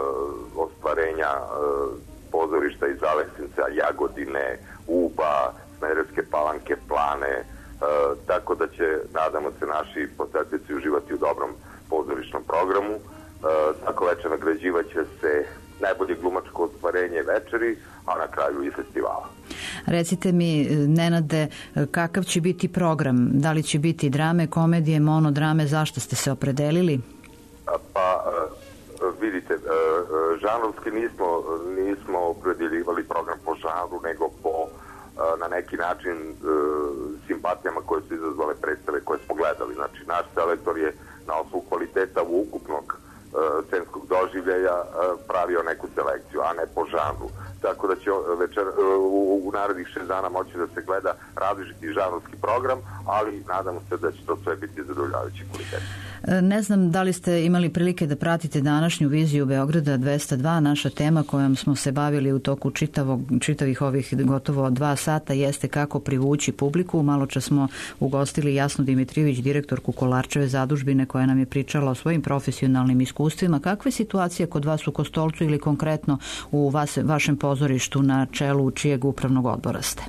ostvarenja pozorišta iz Aleksinca, Jagodine, Uba, Smederevske Palanke, Plane. Tako da će, nadamo se, naši posetioci uživati u dobrom pozorišnom programu. Tako veče nagrađivaće se najbolje glumačko ostvarenje večeri, a na kraju i festivala. Recite mi, Nenade, kakav će biti program? Da li će biti drame, komedije, monodrame? Zašto ste se opredelili? Pa, vidite, žanrovski nismo, nismo opredeljivali program po žanru, nego po na neki način simpatijama koje su izazvale predstave koje smo gledali. Znači, naš selektor je na osnovu kvaliteta ukupnog scenskog doživljaja pravio neku selekciju, a ne po žanru. Tako da će večer, u, u narednih šest dana moći da se gleda različiti žanrovski program, ali nadamo se da će to sve biti zadovoljavajući kvalitet. Ne znam da li ste imali prilike da pratite današnju viziju Beograda dvesta dva. Naša tema kojom smo se bavili u toku čitavog, čitavih ovih gotovo dva sata jeste kako privući publiku. Malo čas smo ugostili Jasnu Dimitrijević, direktorku Kolarčeve zadužbine, koja nam je pričala o svojim profesionalnim iskustvima. Kakva je situacija kod vas u Kostolcu ili konkretno u vas, vašem pozorištu na čelu čijeg upravnog odbora ste?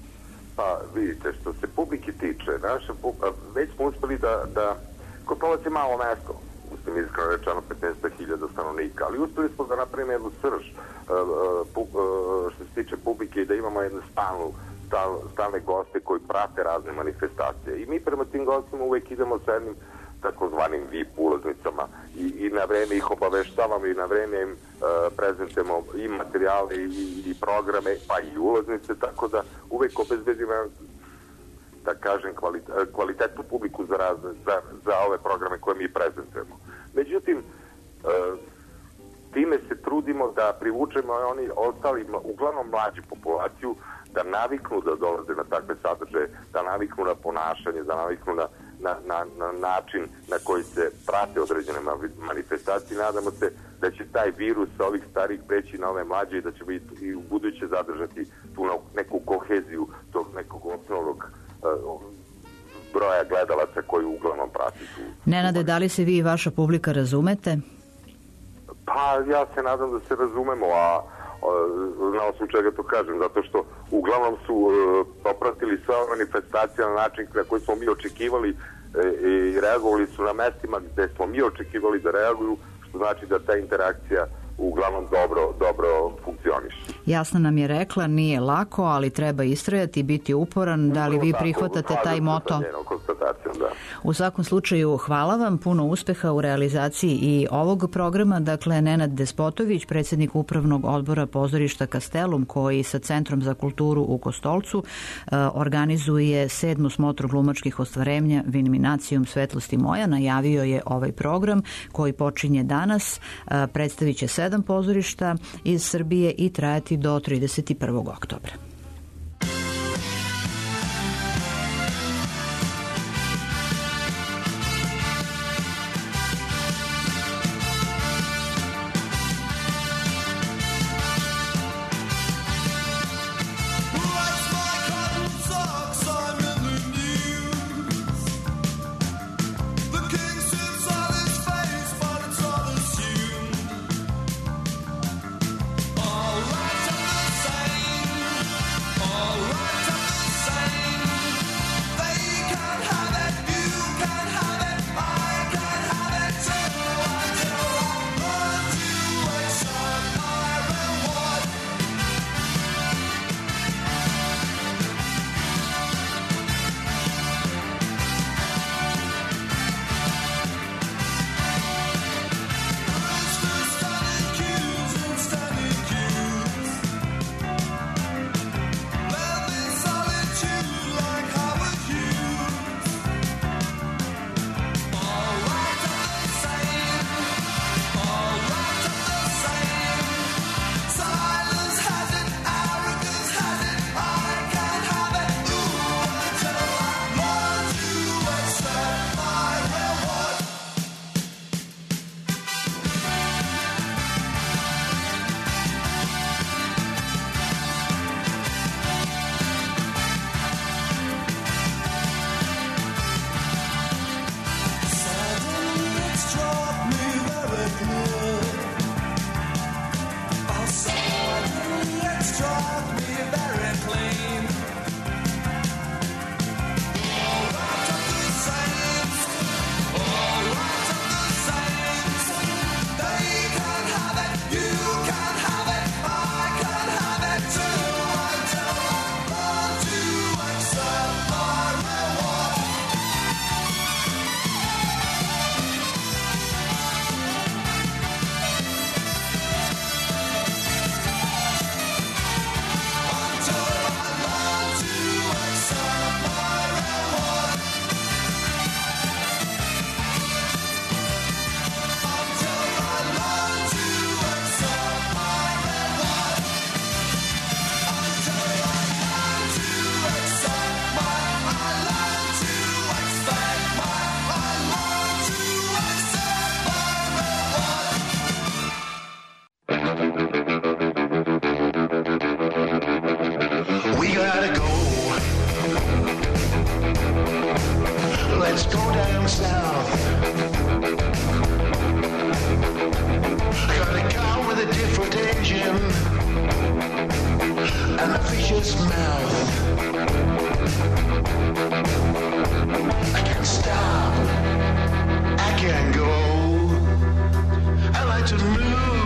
Pa vidite, što se publike tiče, naša, već smo uspeli da, da Kostolac je malo mesto, mislim, iskreno rečeno petnaest hiljada stanovnika, ali uspeli smo da napravimo jednu srž uh, uh, uh, što se tiče publike i da imamo jednu stalnu stal, stalne goste koji prate razne manifestacije. I mi prema tim gostima uvek idemo sa jednim takozvanim V I P ulaznicama i, i na vreme ih obaveštavamo i na vreme im uh, prezentujemo i materijale i, i programe, pa i ulaznice, tako da uvek obezbedimo, da kažem, kvalite, kvalitetnu publiku za, razne, za, za ove programe koje mi prezentujemo. Međutim, uh, time se trudimo da privučemo oni ostali, uglavnom mlađu populaciju, da naviknu da dolaze na takve sadržaje, da naviknu na ponašanje, da naviknu na, na, na, na način na koji se prate određene manifestacije. Nadamo se da će taj virus sa ovih starih preći na ove mlađe i da će biti i u buduće zadržati tu neku koheziju tog nekog osnovnog uh, broja gledalaca koji uglavnom prati tu. Nenade, da li se vi i vaša publika razumete? Pa ja se nadam da se razumemo, a na osnovu čega to kažem, zato što uglavnom su uh, popratili sve manifestacije na način na koji smo mi očekivali e, i reagovali su na mestima gde smo mi očekivali da reaguju, što znači da ta interakcija uglavnom dobro, dobro funkcioniše. Jasno nam je rekla, nije lako, ali treba istrajati i biti uporan. Da li vi prihvatate taj moto? Da. U svakom slučaju, hvala vam, puno uspeha u realizaciji i ovog programa. Dakle, Nenad Despotović, predsjednik Upravnog odbora pozorišta Kastelum, koji sa Centrom za kulturu u Kostolcu organizuje sedmu smotru glumačkih ostvarenja Viniminacijom svetlosti moja, najavio je ovaj program koji počinje danas. Predstavit će sedam pozorišta iz Srbije i trajati do trideset prvog oktobra.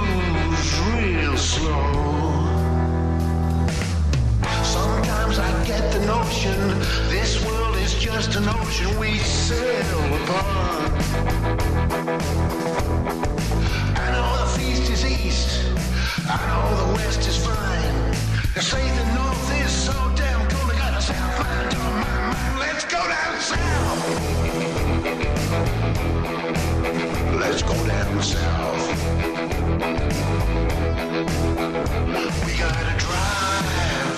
Sometimes I get emotion. This world is just an ocean we sail upon. I know the feast is east, I know the west is fine. They say the north is so damn cool, they got a south mind on my mind. Let's go down south. Let's go down south. We gotta drive.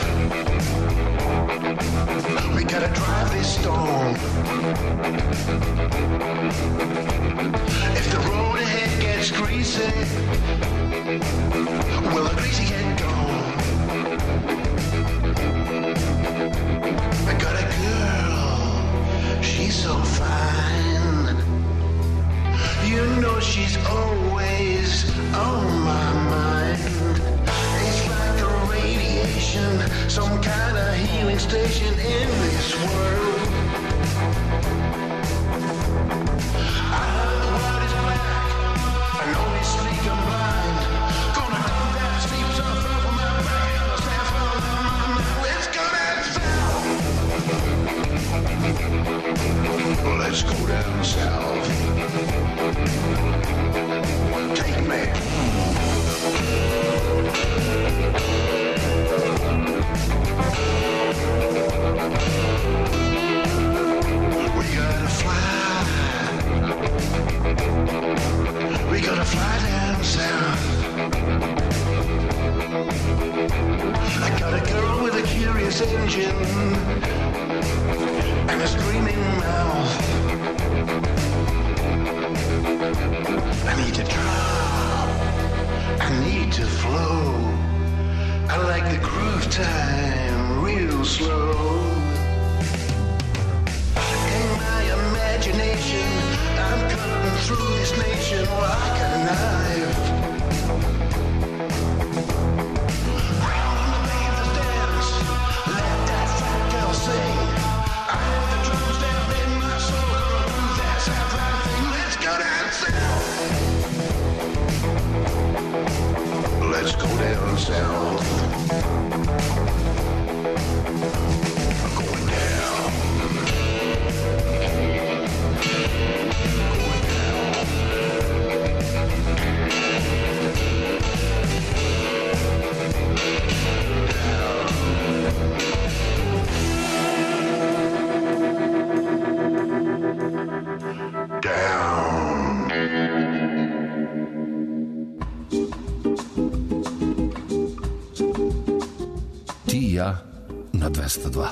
We gotta drive this storm. If the road ahead gets greasy, will the greasy get gone? I got a girl, she's so fine. You know she's always on my mind. It's like a radiation, some kind of healing station in this world. I know the world is black, I know it's sleek and blind. Gonna do that sleep stuff over my back and the staff all on my mind. Let's go down south. Let's go down south. Take me. We gotta fly. We gotta fly down south. I got a girl with a curious engine and a screaming mouth. I need to drop, I need to flow. I like the groove time real slow. In my imagination, I'm cutting through this nation like a knife. Round on the bathers dance, let that fat girl sing. I have the drums down in my soul, gonna do that south right thing. Let's go down south. Let's go down south. Going down. Going down. Ti i ja na dvesta dva.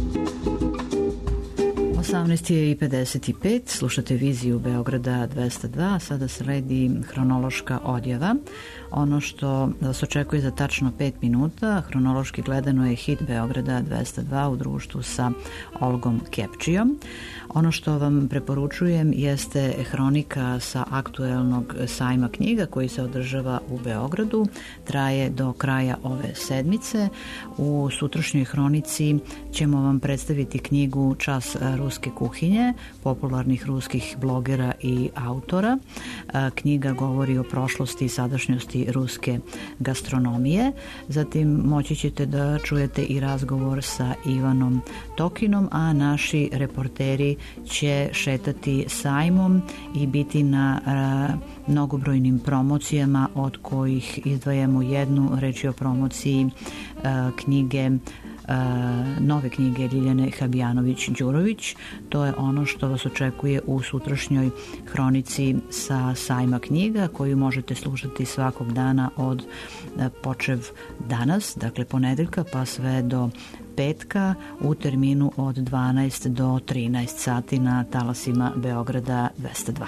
osamnaest i pedeset pet, slušate viziju Beograda dvesta dva, sada sledi hronološka odjava. Ono što vas očekuje za tačno pet minuta, hronološki gledano je hit Beograda dvesta dva u društvu sa Olgom Kepčijom. Ono što vam preporučujem jeste hronika sa aktuelnog sajma knjiga koji se održava u Beogradu, traje do kraja ove sedmice. U sutrašnjoj hronici ćemo vam predstaviti knjigu Čas ruske kuhinje, popularnih ruskih blogera i autora. Knjiga govori o prošlosti i sadašnjosti ruske gastronomije. Zatim moći ćete da čujete i razgovor sa Ivanom Tokinom, a naši reporteri će šetati sajmom i biti na a, mnogobrojnim promocijama, od kojih izdvajamo jednu. Reč je o promociji a, knjige nove knjige Ljiljane Habijanović-Đurović. To je ono što vas očekuje u sutrašnjoj hronici sa sajma knjiga, koju možete slušati svakog dana od počev danas, dakle ponedeljka, pa sve do petka u terminu od dvanaest do trinaest sati na talasima Beograda dvesta dva.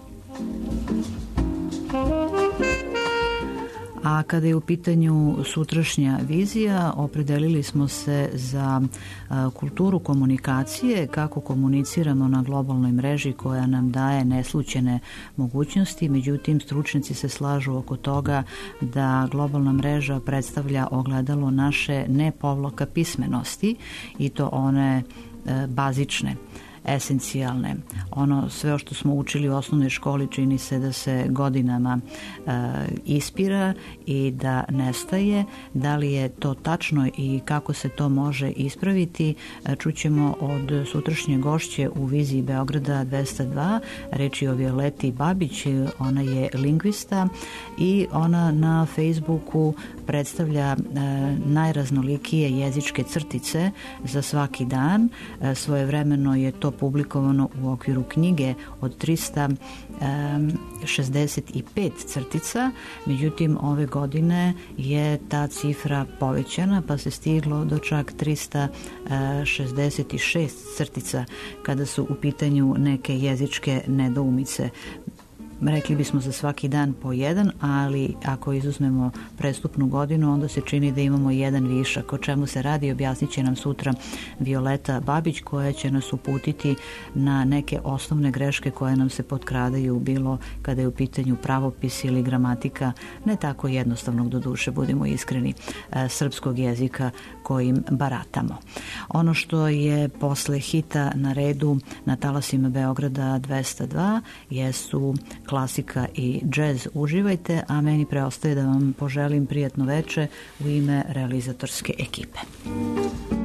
A kada je u pitanju sutrašnja vizija, opredelili smo se za a, kulturu komunikacije, kako komuniciramo na globalnoj mreži koja nam daje neslućene mogućnosti. Međutim, stručnjaci se slažu oko toga da globalna mreža predstavlja ogledalo naše ne povloka pismenosti, i to one a, bazične. esencijalne. Ono sve što smo učili u osnovnoj školi čini se da se godinama e, ispira i da nestaje. Da li je to tačno i kako se to može ispraviti, čućemo od sutrašnje gošće u viziji Beograda dvesta dva. Reč je o Violeti Babić, ona je lingvista i ona na Facebooku predstavlja e, najraznolikije jezičke crtice za svaki dan. E, svojevremeno je to publikovano u okviru knjige od trista šezdeset pet crtica, međutim ove godine je ta cifra povećana pa se stiglo do čak trista šezdeset šest crtica kada su u pitanju neke jezičke nedoumice. Rekli bismo za svaki dan po jedan, ali ako izuzmemo prestupnu godinu, onda se čini da imamo jedan višak. O čemu se radi, objasnit će nam sutra Violeta Babić, koja će nas uputiti na neke osnovne greške koje nam se potkradaju, bilo kada je u pitanju pravopis ili gramatika, ne tako jednostavnog, do duše, budemo iskreni, srpskog jezika kojim baratamo. Ono što je posle hita na redu na talasima Beograda dvesta dva jesu klasika i džez. Uživajte, a meni preostaje da vam poželim prijatno veče u ime realizatorske ekipe.